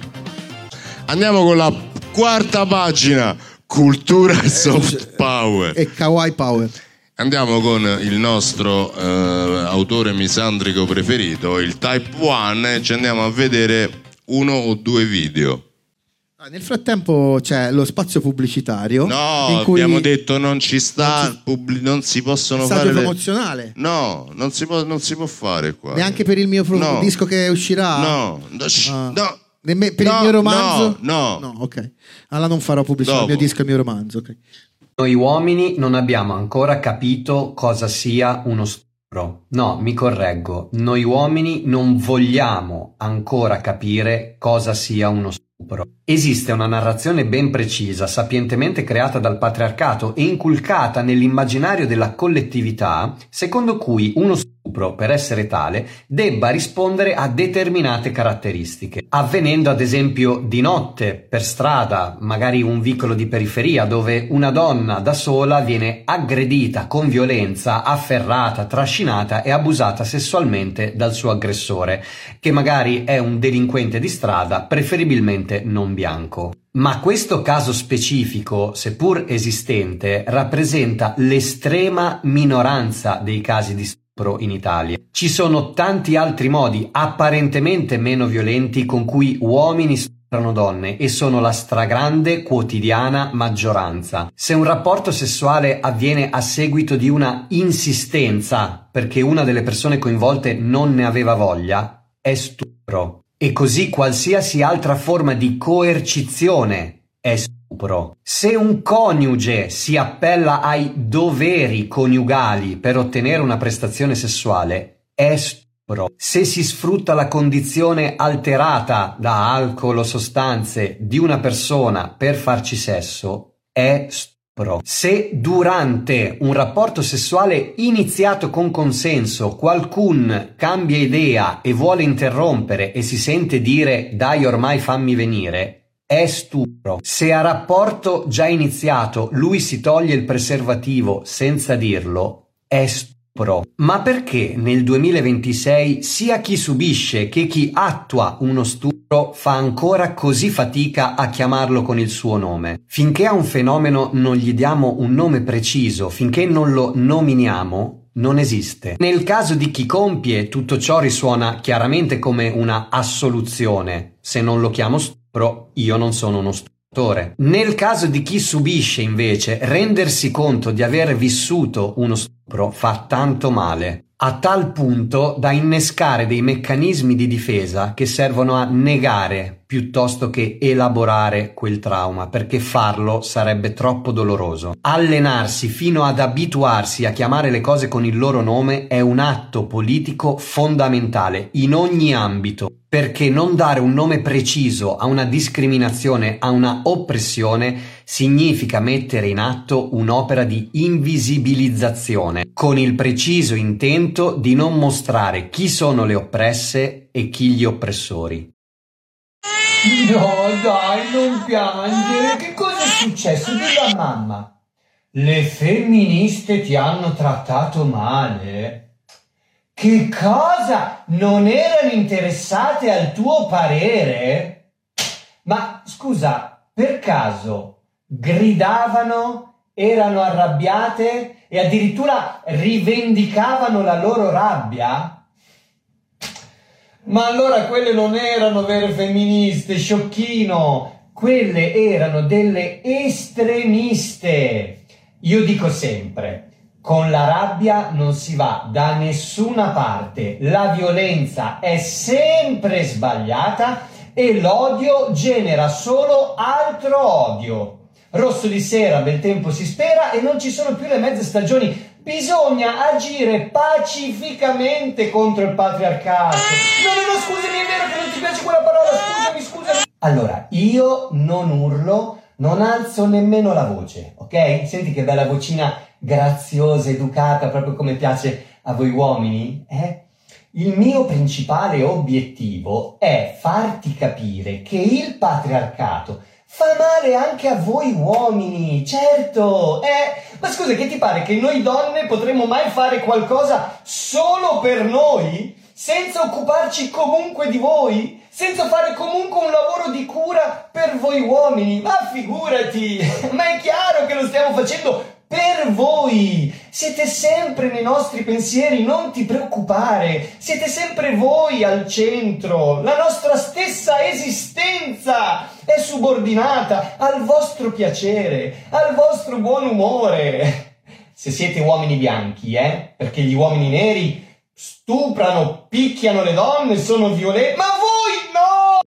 Andiamo con la quarta pagina, cultura e soft power. E kawaii power. Andiamo con il nostro autore misandrico preferito, il Type 1, e ci andiamo a vedere uno o due video. Nel frattempo c'è lo spazio pubblicitario. No, in cui abbiamo detto non ci sta, non si possono stadio fare promozionale. No, non si può fare qua. Neanche per il mio No. disco che uscirà. No, Ah. no. Per il No, mio romanzo? no. ok. Allora non farò pubblicità al Dopo. mio disco e il mio romanzo, ok. Noi uomini non abbiamo ancora capito cosa sia uno stupro. No, mi correggo. Noi uomini non vogliamo ancora capire cosa sia uno stupro. Esiste una narrazione ben precisa, sapientemente creata dal patriarcato e inculcata nell'immaginario della collettività, secondo cui uno stupro, per essere tale, debba rispondere a determinate caratteristiche, avvenendo ad esempio di notte, per strada, magari un vicolo di periferia, dove una donna da sola viene aggredita con violenza, afferrata, trascinata e abusata sessualmente dal suo aggressore, che magari è un delinquente di strada, preferibilmente non bianco. Ma questo caso specifico, seppur esistente, rappresenta l'estrema minoranza dei casi di stupro in Italia. Ci sono tanti altri modi apparentemente meno violenti con cui uomini stuprano donne e sono la stragrande quotidiana maggioranza. Se un rapporto sessuale avviene a seguito di una insistenza perché una delle persone coinvolte non ne aveva voglia, è stupro. E così qualsiasi altra forma di coercizione è stupro. Se un coniuge si appella ai doveri coniugali per ottenere una prestazione sessuale, è stupro. Se si sfrutta la condizione alterata da alcol o sostanze di una persona per farci sesso, è stupro. Se durante un rapporto sessuale iniziato con consenso qualcun cambia idea e vuole interrompere e si sente dire dai ormai fammi venire, è stupro. Se a rapporto già iniziato lui si toglie il preservativo senza dirlo, è stupro. Ma perché nel 2026 sia chi subisce che chi attua uno stupro fa ancora così fatica a chiamarlo con il suo nome? Finché a un fenomeno non gli diamo un nome preciso, finché non lo nominiamo, non esiste. Nel caso di chi compie, tutto ciò risuona chiaramente come una assoluzione. Se non lo chiamo stupro, io non sono uno stupro. Nel caso di chi subisce, invece, rendersi conto di aver vissuto uno stupro fa tanto male, a tal punto da innescare dei meccanismi di difesa che servono a negare piuttosto che elaborare quel trauma, perché farlo sarebbe troppo doloroso. Allenarsi fino ad abituarsi a chiamare le cose con il loro nome è un atto politico fondamentale in ogni ambito, perché non dare un nome preciso a una discriminazione, a una oppressione, significa mettere in atto un'opera di invisibilizzazione, con il preciso intento di non mostrare chi sono le oppresse e chi gli oppressori. No, dai, non piangere. Che cosa è successo? Dillo a mamma. Le femministe ti hanno trattato male? Che cosa? Non erano interessate al tuo parere? Ma scusa, per caso gridavano, erano arrabbiate e addirittura rivendicavano la loro rabbia? Ma allora quelle non erano vere femministe, sciocchino. quelle erano delle estremiste. Io dico sempre, con la rabbia non si va da nessuna parte, la violenza è sempre sbagliata e l'odio genera solo altro odio. Rosso di sera, bel tempo si spera e non ci sono più le mezze stagioni. Bisogna agire pacificamente contro il patriarcato. No, scusami, è vero che non ti piace quella parola, scusami. Allora, io non urlo, non alzo nemmeno la voce, ok? Senti che bella vocina graziosa, educata, proprio come piace a voi uomini, eh? Il mio principale obiettivo è farti capire che il patriarcato fa male anche a voi uomini, certo, ma scusa, che ti pare che noi donne potremmo mai fare qualcosa solo per noi? Senza occuparci comunque di voi? Senza fare comunque un lavoro di cura per voi uomini? Ma figurati, ma è chiaro che lo stiamo facendo per voi. Siete sempre nei nostri pensieri, non ti preoccupare. Siete sempre voi al centro. La nostra stessa esistenza è subordinata al vostro piacere, al vostro buon umore. Se siete uomini bianchi, perché gli uomini neri stuprano, picchiano le donne, sono violenti, ma voi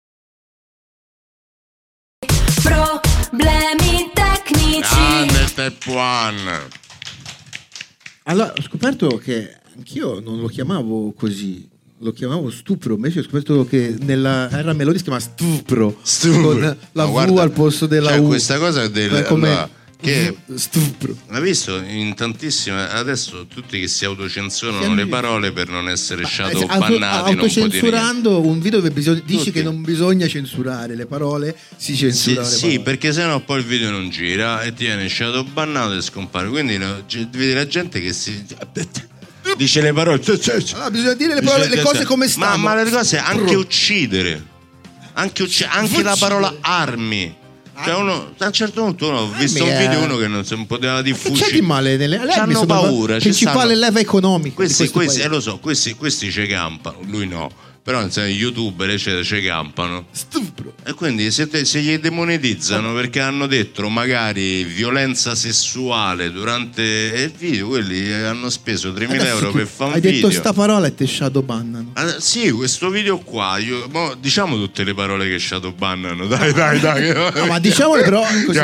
no! Problemi tecnici. Step one. Allora, ho scoperto che anch'io non lo chiamavo così, lo chiamavo stupro, invece ho scoperto che nella era Melody si chiama stupro. Con la V al posto della U. Questa cosa come che stupro. l'ha visto in tantissime, adesso tutti che si autocensurano le parole per non essere shadow bannati, autocensurando un video dove dici tutti. che non bisogna censurare le parole, si censurano le parole. perché sennò poi il video non gira e ti viene shadow bannato e scompare, quindi vedi la gente che si dice le parole, allora, bisogna dire le parole, le cose come stanno, ma le cose anche uccidere, anche la parola armi. Cioè uno, a un certo punto ho visto un video uno che non si poteva diffugire. C'è di male nelle hanno paura. Principale leva economica. Questi lo so, questi ci campano, lui no. Però insomma, youtuber eccetera ci campano. Stupro. E quindi se gli demonetizzano perché hanno detto magari violenza sessuale durante il video, quelli hanno speso 3.000 euro per fare un video. Hai detto sta parola e te shadow bannano. Sì, questo video qua, diciamo tutte le parole che shadow bannano, dai. No, ma diciamole però così.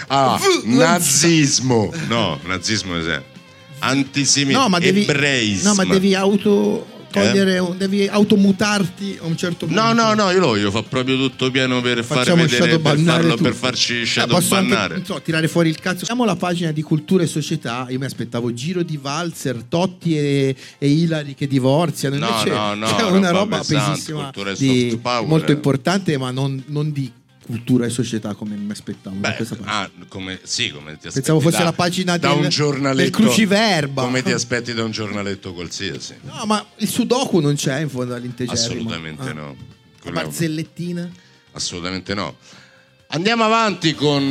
Nazismo. No, nazismo è antisemitismo, ebreismo. No, ma devi devi automutarti a un certo punto. No, io lo voglio fare proprio tutto pieno per far vedere, per farci shadow bannare. Anche, tirare fuori il cazzo. Siamo alla pagina di Cultura e Società. Io mi aspettavo giro di valzer, Totti e Ilari che divorziano. Invece c'è una roba pesissima, molto importante, ma non di Cultura e Società come mi aspettavo. Come ti aspetti? Pensavo fosse la pagina da un giornaletto, del cruciverba. Come ti aspetti da un giornaletto qualsiasi. No, ma il sudoku non c'è in fondo all'integerrimo. Assolutamente no. La barzellettina? Assolutamente no. Andiamo avanti con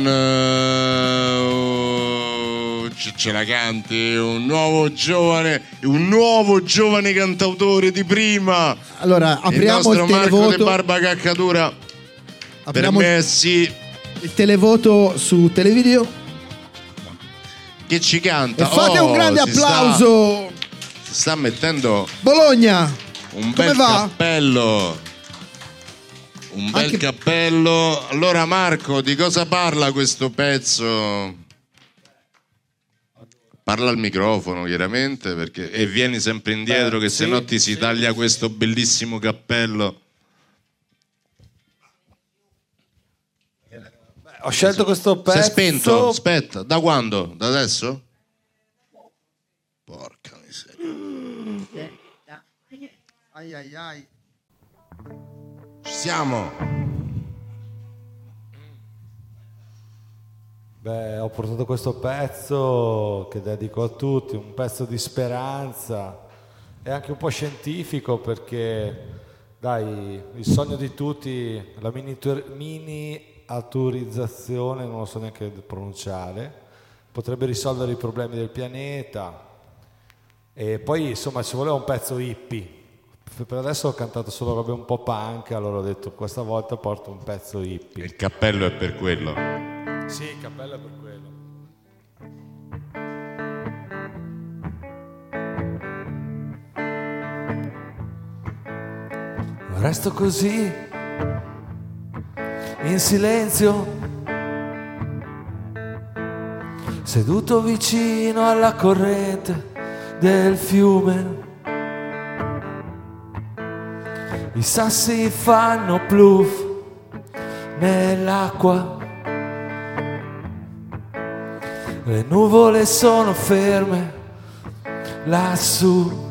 ce la canti un nuovo giovane cantautore di prima. Allora apriamo il Marco televoto. De Barba Caccatura. Apriamo per me sì. Il televoto su Televideo. Che ci canta. E fate un grande applauso. Si sta mettendo Bologna. Un bel cappello. Un bel cappello. Allora Marco, di cosa parla questo pezzo? Parla al microfono chiaramente e vieni sempre indietro che sennò ti si taglia questo bellissimo cappello. Ho scelto questo pezzo. Si è spento? Aspetta, da quando? Da adesso? Porca miseria. Ai. Ci siamo. Ho portato questo pezzo che dedico a tutti, un pezzo di speranza e anche un po' scientifico perché, dai, il sogno di tutti, la miniaturizzazione, non lo so neanche pronunciare, potrebbe risolvere i problemi del pianeta. E poi insomma ci voleva un pezzo hippie, Per adesso ho cantato solo robe un po' punk, allora ho detto questa volta porto un pezzo hippie. Il cappello è per quello. Sì, il cappello è per quello. Resto così, in silenzio, seduto vicino alla corrente del fiume. I sassi fanno pluff nell'acqua, le nuvole sono ferme lassù.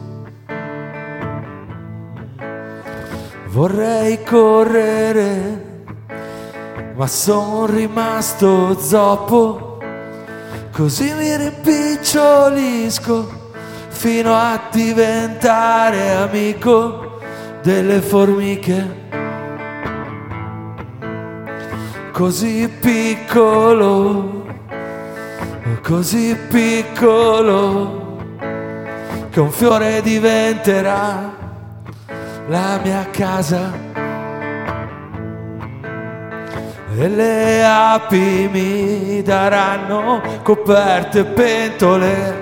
Vorrei correre, ma sono rimasto zoppo, così mi rimpicciolisco fino a diventare amico delle formiche. Così piccolo, che un fiore diventerà la mia casa e le api mi daranno coperte e pentole.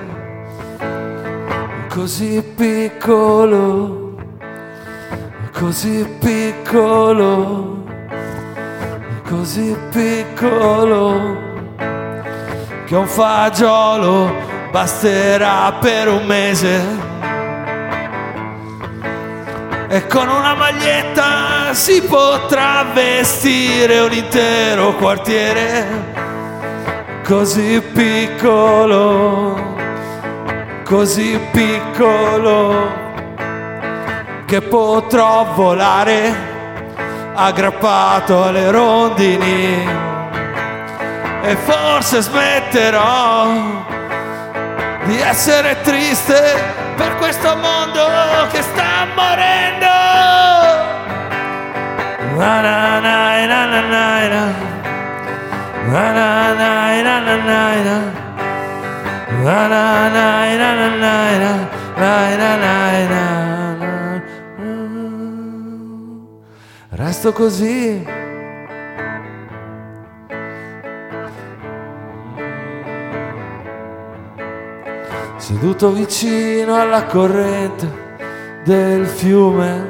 Così piccolo, così piccolo, così piccolo, che un fagiolo basterà per un mese. E con una maglietta si potrà vestire un intero quartiere. Così piccolo, che potrò volare aggrappato alle rondini. E forse smetterò di essere triste per questo mondo che sta morendo. Na na na na na na na. Na na na na na na na. Na na na na na na. Na na na na. Resto così. Seduto vicino alla corrente del fiume.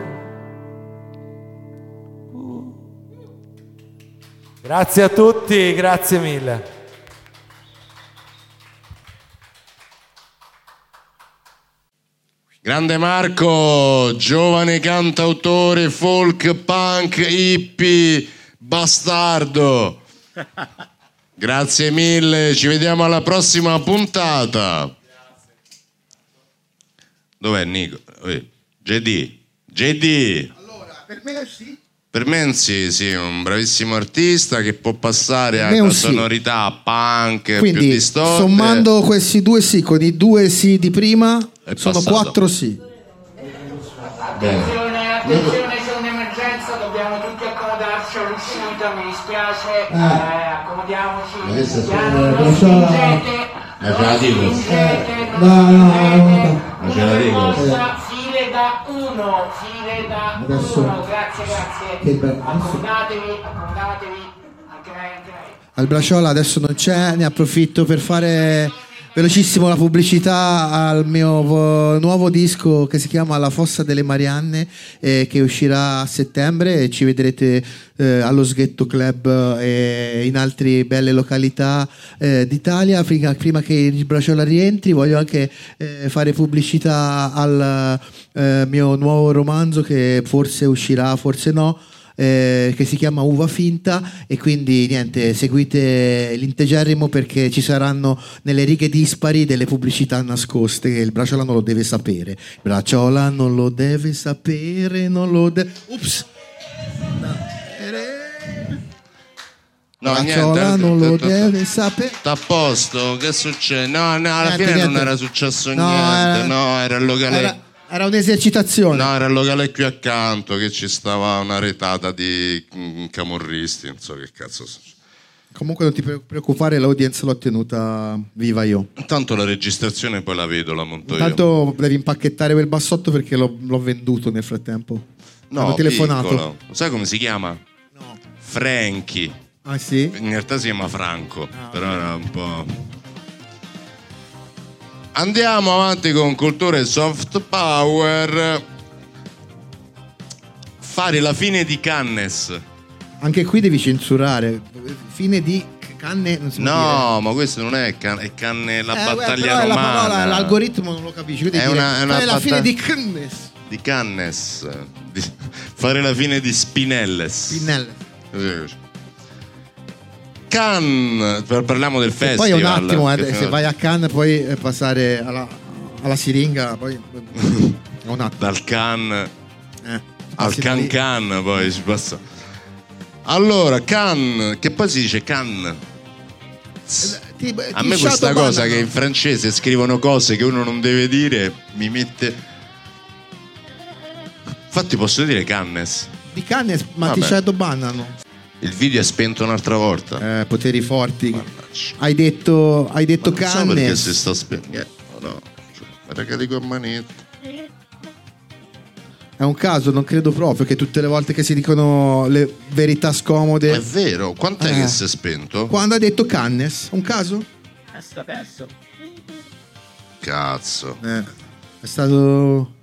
Grazie a tutti, grazie mille. Grande Marco, giovane cantautore folk, punk, hippie, bastardo. Grazie mille, ci vediamo alla prossima puntata. Dov'è Nico? JD. Allora, per me sì. Per me sì, un bravissimo artista che può passare a sì. sonorità punk, quindi, più distorte. Sommando questi due sì con i due sì di prima, sono passato. 4 sì. Attenzione, c'è un'emergenza, dobbiamo tutti accomodarci all'uscita, mi dispiace, accomodiamoci, non spingete, file da uno, grazie, accomodatevi, anche lei. Al Braciola adesso non c'è, ne approfitto per fare velocissimo la pubblicità al mio nuovo disco che si chiama La Fossa delle Marianne, che uscirà a settembre e ci vedrete allo Sghetto Club e in altre belle località d'Italia. Prima che il Braciola rientri voglio anche fare pubblicità al mio nuovo romanzo che forse uscirà, forse no, che si chiama Uva Finta, e quindi niente, seguite l'Integerrimo perché ci saranno nelle righe dispari delle pubblicità nascoste che il Braciola non lo deve sapere. Il Braciola non lo deve sapere, Ups! No, Braciola non lo deve sapere. Sta a posto, che succede? No, alla fine niente. non era successo niente, era il locale. Era un'esercitazione. No, era il locale qui accanto che ci stava una retata di camorristi, non so che cazzo. Comunque non ti preoccupare, l'audience l'ho tenuta viva io. Intanto la registrazione poi la vedo, la monto io. Intanto devi impacchettare quel bassotto perché l'ho venduto nel frattempo. No, Ho telefonato. piccolo. Sai come si chiama? No. Frankie. Ah sì? In realtà si chiama Franco, però era un po'... Andiamo avanti con cultura e soft power. Fare la fine di Cannes. Anche qui devi censurare. Fine di canne non si può No, ma questo non è Canne, la dire. battaglia però romana. la parola, l'algoritmo non lo capisce. Quindi È una la battaglia- fine di Cannes. Di Cannes. Fare la fine di Spinelles. Pinelle. Cannes, parliamo del E festival. poi un attimo, che se vai a Cannes puoi passare alla siringa, poi un attimo. dal Cannes al passi da lì. Can poi si passa. Allora, Cannes, che poi si dice Cannes. A me questa cosa che in francese scrivono cose che uno non deve dire mi mette. Infatti posso dire Cannes. Di Cannes, ma Vabbè. ti shadow bannano. Il video è spento un'altra volta. Poteri forti. Mannaggia. Hai detto Ma non so perché Cannes. si sta spengendo. No, raga, dico a manetta. È un caso, non credo proprio che tutte le volte che si dicono le verità scomode. È vero, quant'è che si è spento? Quando ha detto Cannes, un caso? Perso. Cazzo. È stato.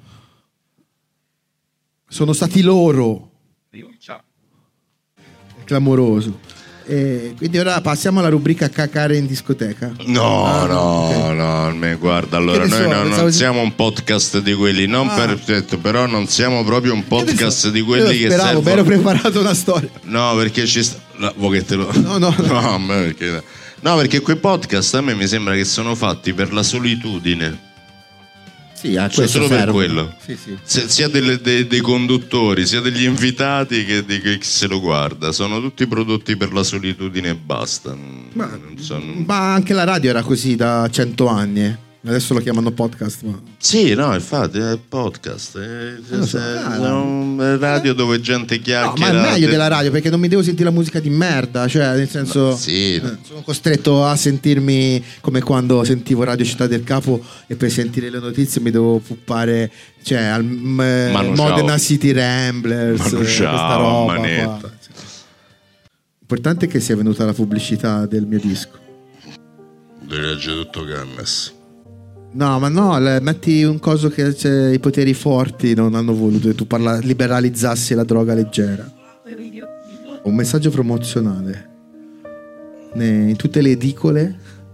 Sono stati loro. Ciao. È clamoroso. E quindi ora passiamo alla rubrica cacare in discoteca. No, ok. no, a me guarda, allora Che ne noi so, non pensavo- siamo un podcast di quelli, non perfetto, però non siamo proprio un podcast di quelli che speravo, mi ero servono. preparato una storia. No, perché ci sta. Vuoi che te lo. No. a me perché. No, perché quei podcast a me mi sembra che sono fatti per la solitudine. Sì, a Cioè, questo solo per serve. quello. Sì. Sia dei conduttori, sia degli invitati che di chi se lo guarda. Sono tutti prodotti per la solitudine e basta. Non sono... Ma anche la radio era così da 100 anni. Adesso lo chiamano podcast. Ma... Sì, no, infatti è podcast. È un radio dove gente No, chiacchiera. ma è meglio della radio perché non mi devo sentire la musica di merda. Cioè, nel senso, Sì. sono costretto a sentirmi come quando sentivo Radio Città del Capo e per sentire le notizie mi devo puppare, cioè, al Manu Modena Ciao. City Ramblers, Manu questa Ciao, roba manetta. qua. L'importante è che sia venuta la pubblicità del mio disco. Devi leggere tutto Cannes. No, ma no, metti un coso che i poteri forti non hanno voluto che tu liberalizzassi la droga leggera. Un messaggio promozionale in tutte le edicole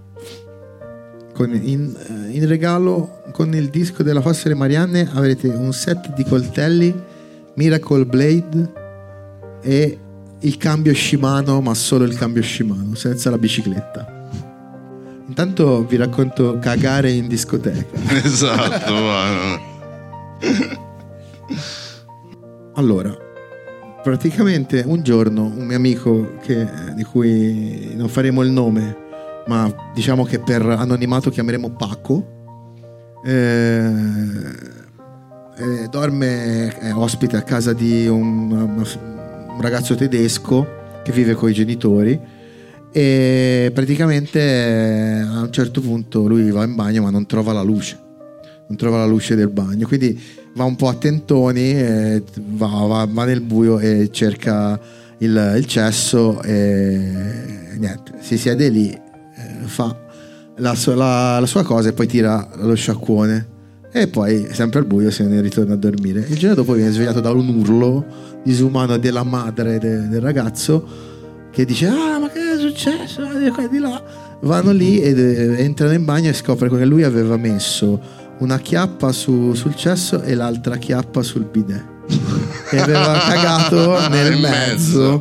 in regalo con il disco della Fossere Marianne avrete un set di coltelli Miracle Blade e il cambio Shimano, ma solo il cambio Shimano, senza la bicicletta. Intanto vi racconto cagare in discoteca. Esatto, ma... Allora, praticamente un giorno un mio amico di cui non faremo il nome, ma diciamo che per anonimato chiameremo Paco, dorme, è ospite a casa di un ragazzo tedesco che vive con i genitori. E praticamente a un certo punto lui va in bagno ma non trova la luce del bagno, quindi va un po' a tentoni, va nel buio e cerca il cesso e niente, si siede lì, fa la sua cosa e poi tira lo sciacquone e poi sempre al buio se ne ritorna a dormire. Il giorno dopo viene svegliato da un urlo disumano della madre del ragazzo che dice: ah, ma che è successo? Di là. Vanno lì ed entrano in bagno e scopre che lui aveva messo una chiappa sul cesso e l'altra chiappa sul bidet e aveva cagato nel mezzo.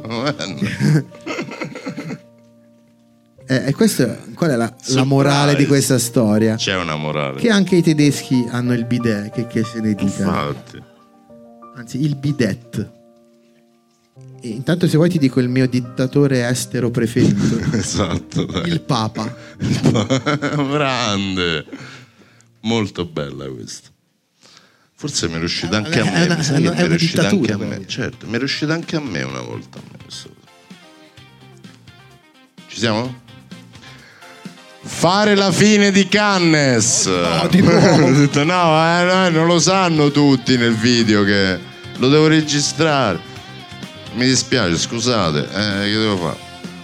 E questo, qual è la morale di questa storia? C'è una morale. Che anche i tedeschi hanno il bidet, che se ne dica. Infatti. Anzi, il bidet. E intanto se vuoi ti dico il mio dittatore estero preferito. Esatto, dai. Il Papa. Grande. Molto bella questa. Forse mi è riuscita anche a me. È una- mi sa che mi è una riuscita anche a dittatura, me. però. Certo, mi è riuscita anche a me una volta. Ci Ci siamo? Fare la fine di Cannes. No, di nuovo. Ho detto no, non lo sanno tutti nel video che lo devo registrare. Mi dispiace, scusate, che devo fare?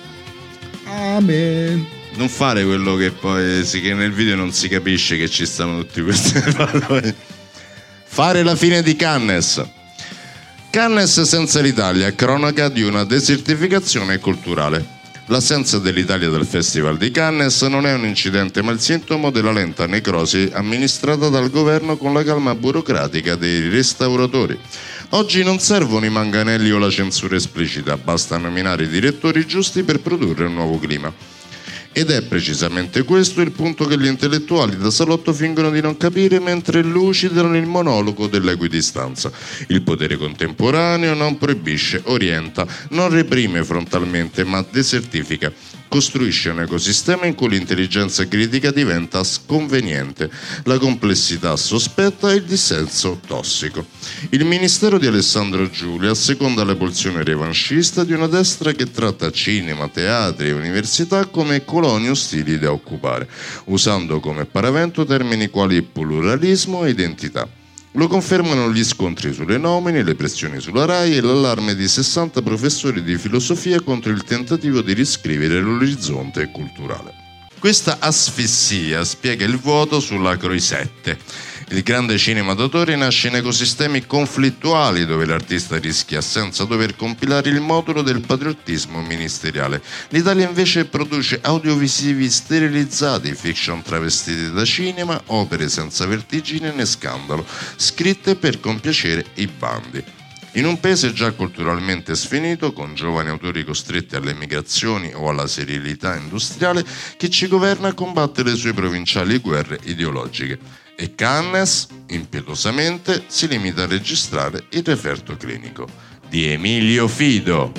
Amen. Non fare quello che poi che nel video non si capisce che ci stanno tutti questi. Fare la fine di Cannes. Cannes senza l'Italia, cronaca di una desertificazione culturale. L'assenza dell'Italia dal Festival di Cannes non è un incidente, ma il sintomo della lenta necrosi amministrata dal governo con la calma burocratica dei restauratori. Oggi non servono i manganelli o la censura esplicita, basta nominare i direttori giusti per produrre un nuovo clima. Ed è precisamente questo il punto che gli intellettuali da salotto fingono di non capire mentre lucidano il monologo dell'equidistanza. Il potere contemporaneo non proibisce, orienta, non reprime frontalmente ma desertifica. Costruisce un ecosistema in cui l'intelligenza critica diventa sconveniente, la complessità sospetta e il dissenso tossico. Il ministero di Alessandro Giulia asseconda la pulsione revanchista di una destra che tratta cinema, teatri e università come colonie ostili da occupare, usando come paravento termini quali pluralismo e identità. Lo confermano gli scontri sulle nomine, le pressioni sulla RAI e l'allarme di 60 professori di filosofia contro il tentativo di riscrivere l'orizzonte culturale. Questa asfissia spiega il vuoto sulla Croisette. Il grande cinema d'autore nasce in ecosistemi conflittuali dove l'artista rischia senza dover compilare il modulo del patriottismo ministeriale. L'Italia invece produce audiovisivi sterilizzati, fiction travestiti da cinema, opere senza vertigine né scandalo, scritte per compiacere i bandi. In un paese già culturalmente sfinito, con giovani autori costretti alle migrazioni o alla serilità industriale, chi ci governa combatte le sue provinciali guerre ideologiche. E Cannes, impietosamente, si limita a registrare il referto clinico di Emilio Fido.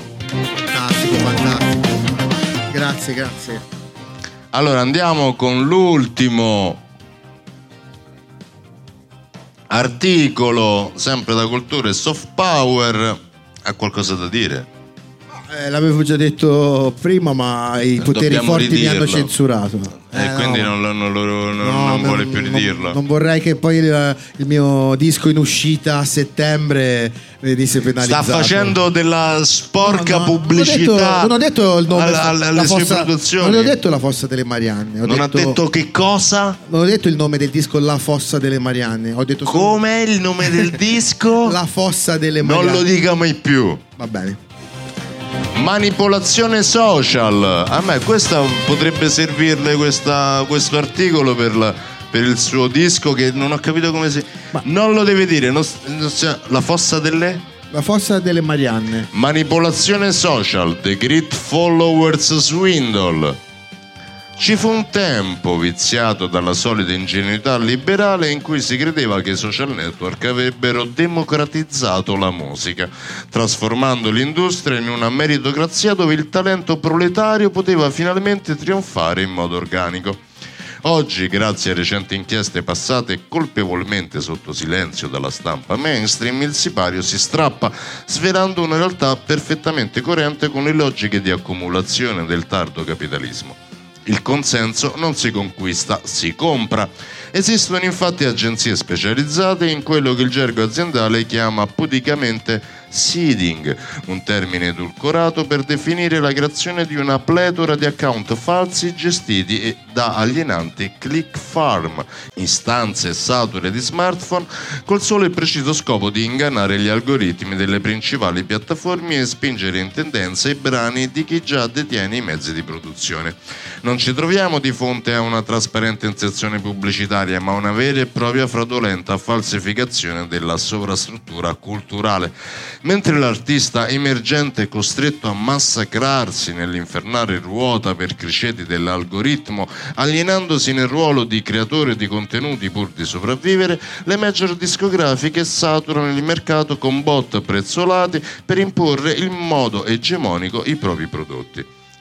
Fantastico. Grazie. Allora andiamo con l'ultimo articolo, sempre da Cultura e Soft Power. Ha qualcosa da dire? L'avevo già detto prima, ma i poteri Dobbiamo forti mi hanno ridirlo. censurato. Quindi no. non vuole più ridirlo. Non vorrei che poi il mio disco in uscita a settembre venisse penalizzato. Sta facendo della sporca pubblicità. Non ho detto il nome alle sue produzioni. Non ho detto La Fossa delle Marianne. Ha detto che cosa? Non ho detto il nome del disco La Fossa delle Marianne. Ho detto com'è il nome del disco? La Fossa delle Marianne. Non lo dica mai più. Va bene. Manipolazione social. A me questa potrebbe servirle questo articolo per il suo disco, che non ho capito come si. Non lo deve dire. La fossa delle? La Fossa delle Marianne. Manipolazione social. The Great Followers Swindle. Ci fu un tempo viziato dalla solita ingenuità liberale in cui si credeva che i social network avrebbero democratizzato la musica, trasformando l'industria in una meritocrazia dove il talento proletario poteva finalmente trionfare in modo organico. Oggi, grazie a recenti inchieste passate colpevolmente sotto silenzio dalla stampa mainstream, il sipario si strappa, svelando una realtà perfettamente coerente con le logiche di accumulazione del tardo capitalismo. Il consenso non si conquista, si compra. Esistono infatti agenzie specializzate in quello che il gergo aziendale chiama pudicamente seeding, un termine edulcorato per definire la creazione di una pletora di account falsi gestiti da alienanti click farm, istanze sature di smartphone, col solo e preciso scopo di ingannare gli algoritmi delle principali piattaforme e spingere in tendenza i brani di chi già detiene i mezzi di produzione. Non ci troviamo di fronte a una trasparente inserzione pubblicitaria, ma una vera e propria fraudolenta falsificazione della sovrastruttura culturale. Mentre l'artista emergente è costretto a massacrarsi nell'infernale ruota per criceti dell'algoritmo, alienandosi nel ruolo di creatore di contenuti pur di sopravvivere, le major discografiche saturano il mercato con bot prezzolati per imporre in modo egemonico i propri prodotti.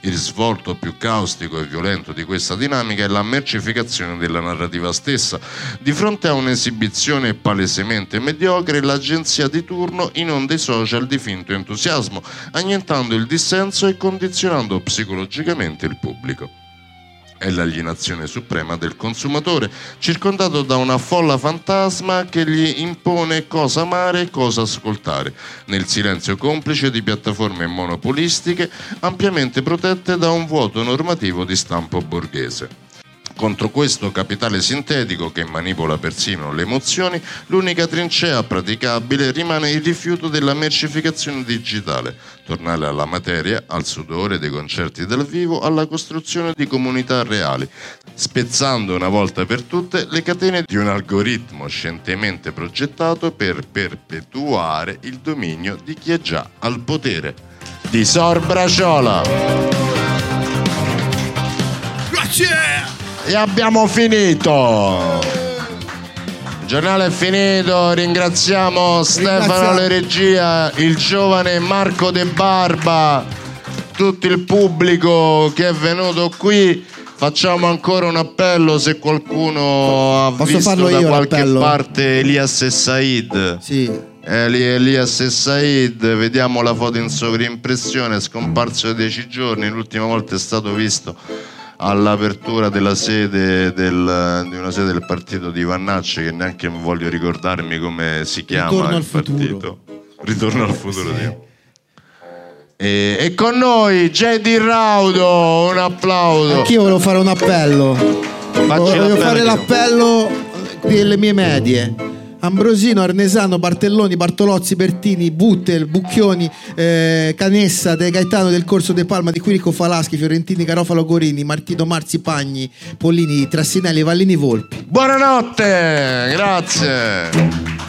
Il risvolto più caustico e violento di questa dinamica è la mercificazione della narrativa stessa. Di fronte a un'esibizione palesemente mediocre, l'agenzia di turno inonda i social di finto entusiasmo, annientando il dissenso e condizionando psicologicamente il pubblico. È l'alienazione suprema del consumatore, circondato da una folla fantasma che gli impone cosa amare e cosa ascoltare, nel silenzio complice di piattaforme monopolistiche ampiamente protette da un vuoto normativo di stampo borghese. Contro questo capitale sintetico che manipola persino le emozioni, l'unica trincea praticabile rimane il rifiuto della mercificazione digitale, tornare alla materia, al sudore dei concerti dal vivo, alla costruzione di comunità reali, spezzando una volta per tutte le catene di un algoritmo scientemente progettato per perpetuare il dominio di chi è già al potere. Di Sor Braciola. Grazie! E abbiamo finito. Il giornale è finito. Ringraziamo Stefano alla regia, il giovane Marco De Barba, tutto il pubblico che è venuto qui. Facciamo ancora un appello se qualcuno ha visto da qualche parte Elias e Said. Sì. Elias e Said, vediamo la foto in sovrimpressione, è scomparso da 10 giorni, l'ultima volta è stato visto all'apertura della sede di una sede del partito di Vannacci, che neanche voglio ricordarmi come si chiama. Ritorno al partito. futuro. Ritorno al futuro, sì. E con noi JD Raudo, un applauso. Anch'io volevo fare un appello. Voglio fare l'appello delle mie medie. Ambrosino, Arnesano, Bartelloni, Bartolozzi, Bertini, Buttel, Bucchioni, Canessa, De Gaetano, Del Corso, De Palma, Di Quirico, Falaschi, Fiorentini, Garofalo, Gorini, Martino, Marzi, Pagni, Pollini, Trassinelli, Vallini, Volpi. Buonanotte, grazie.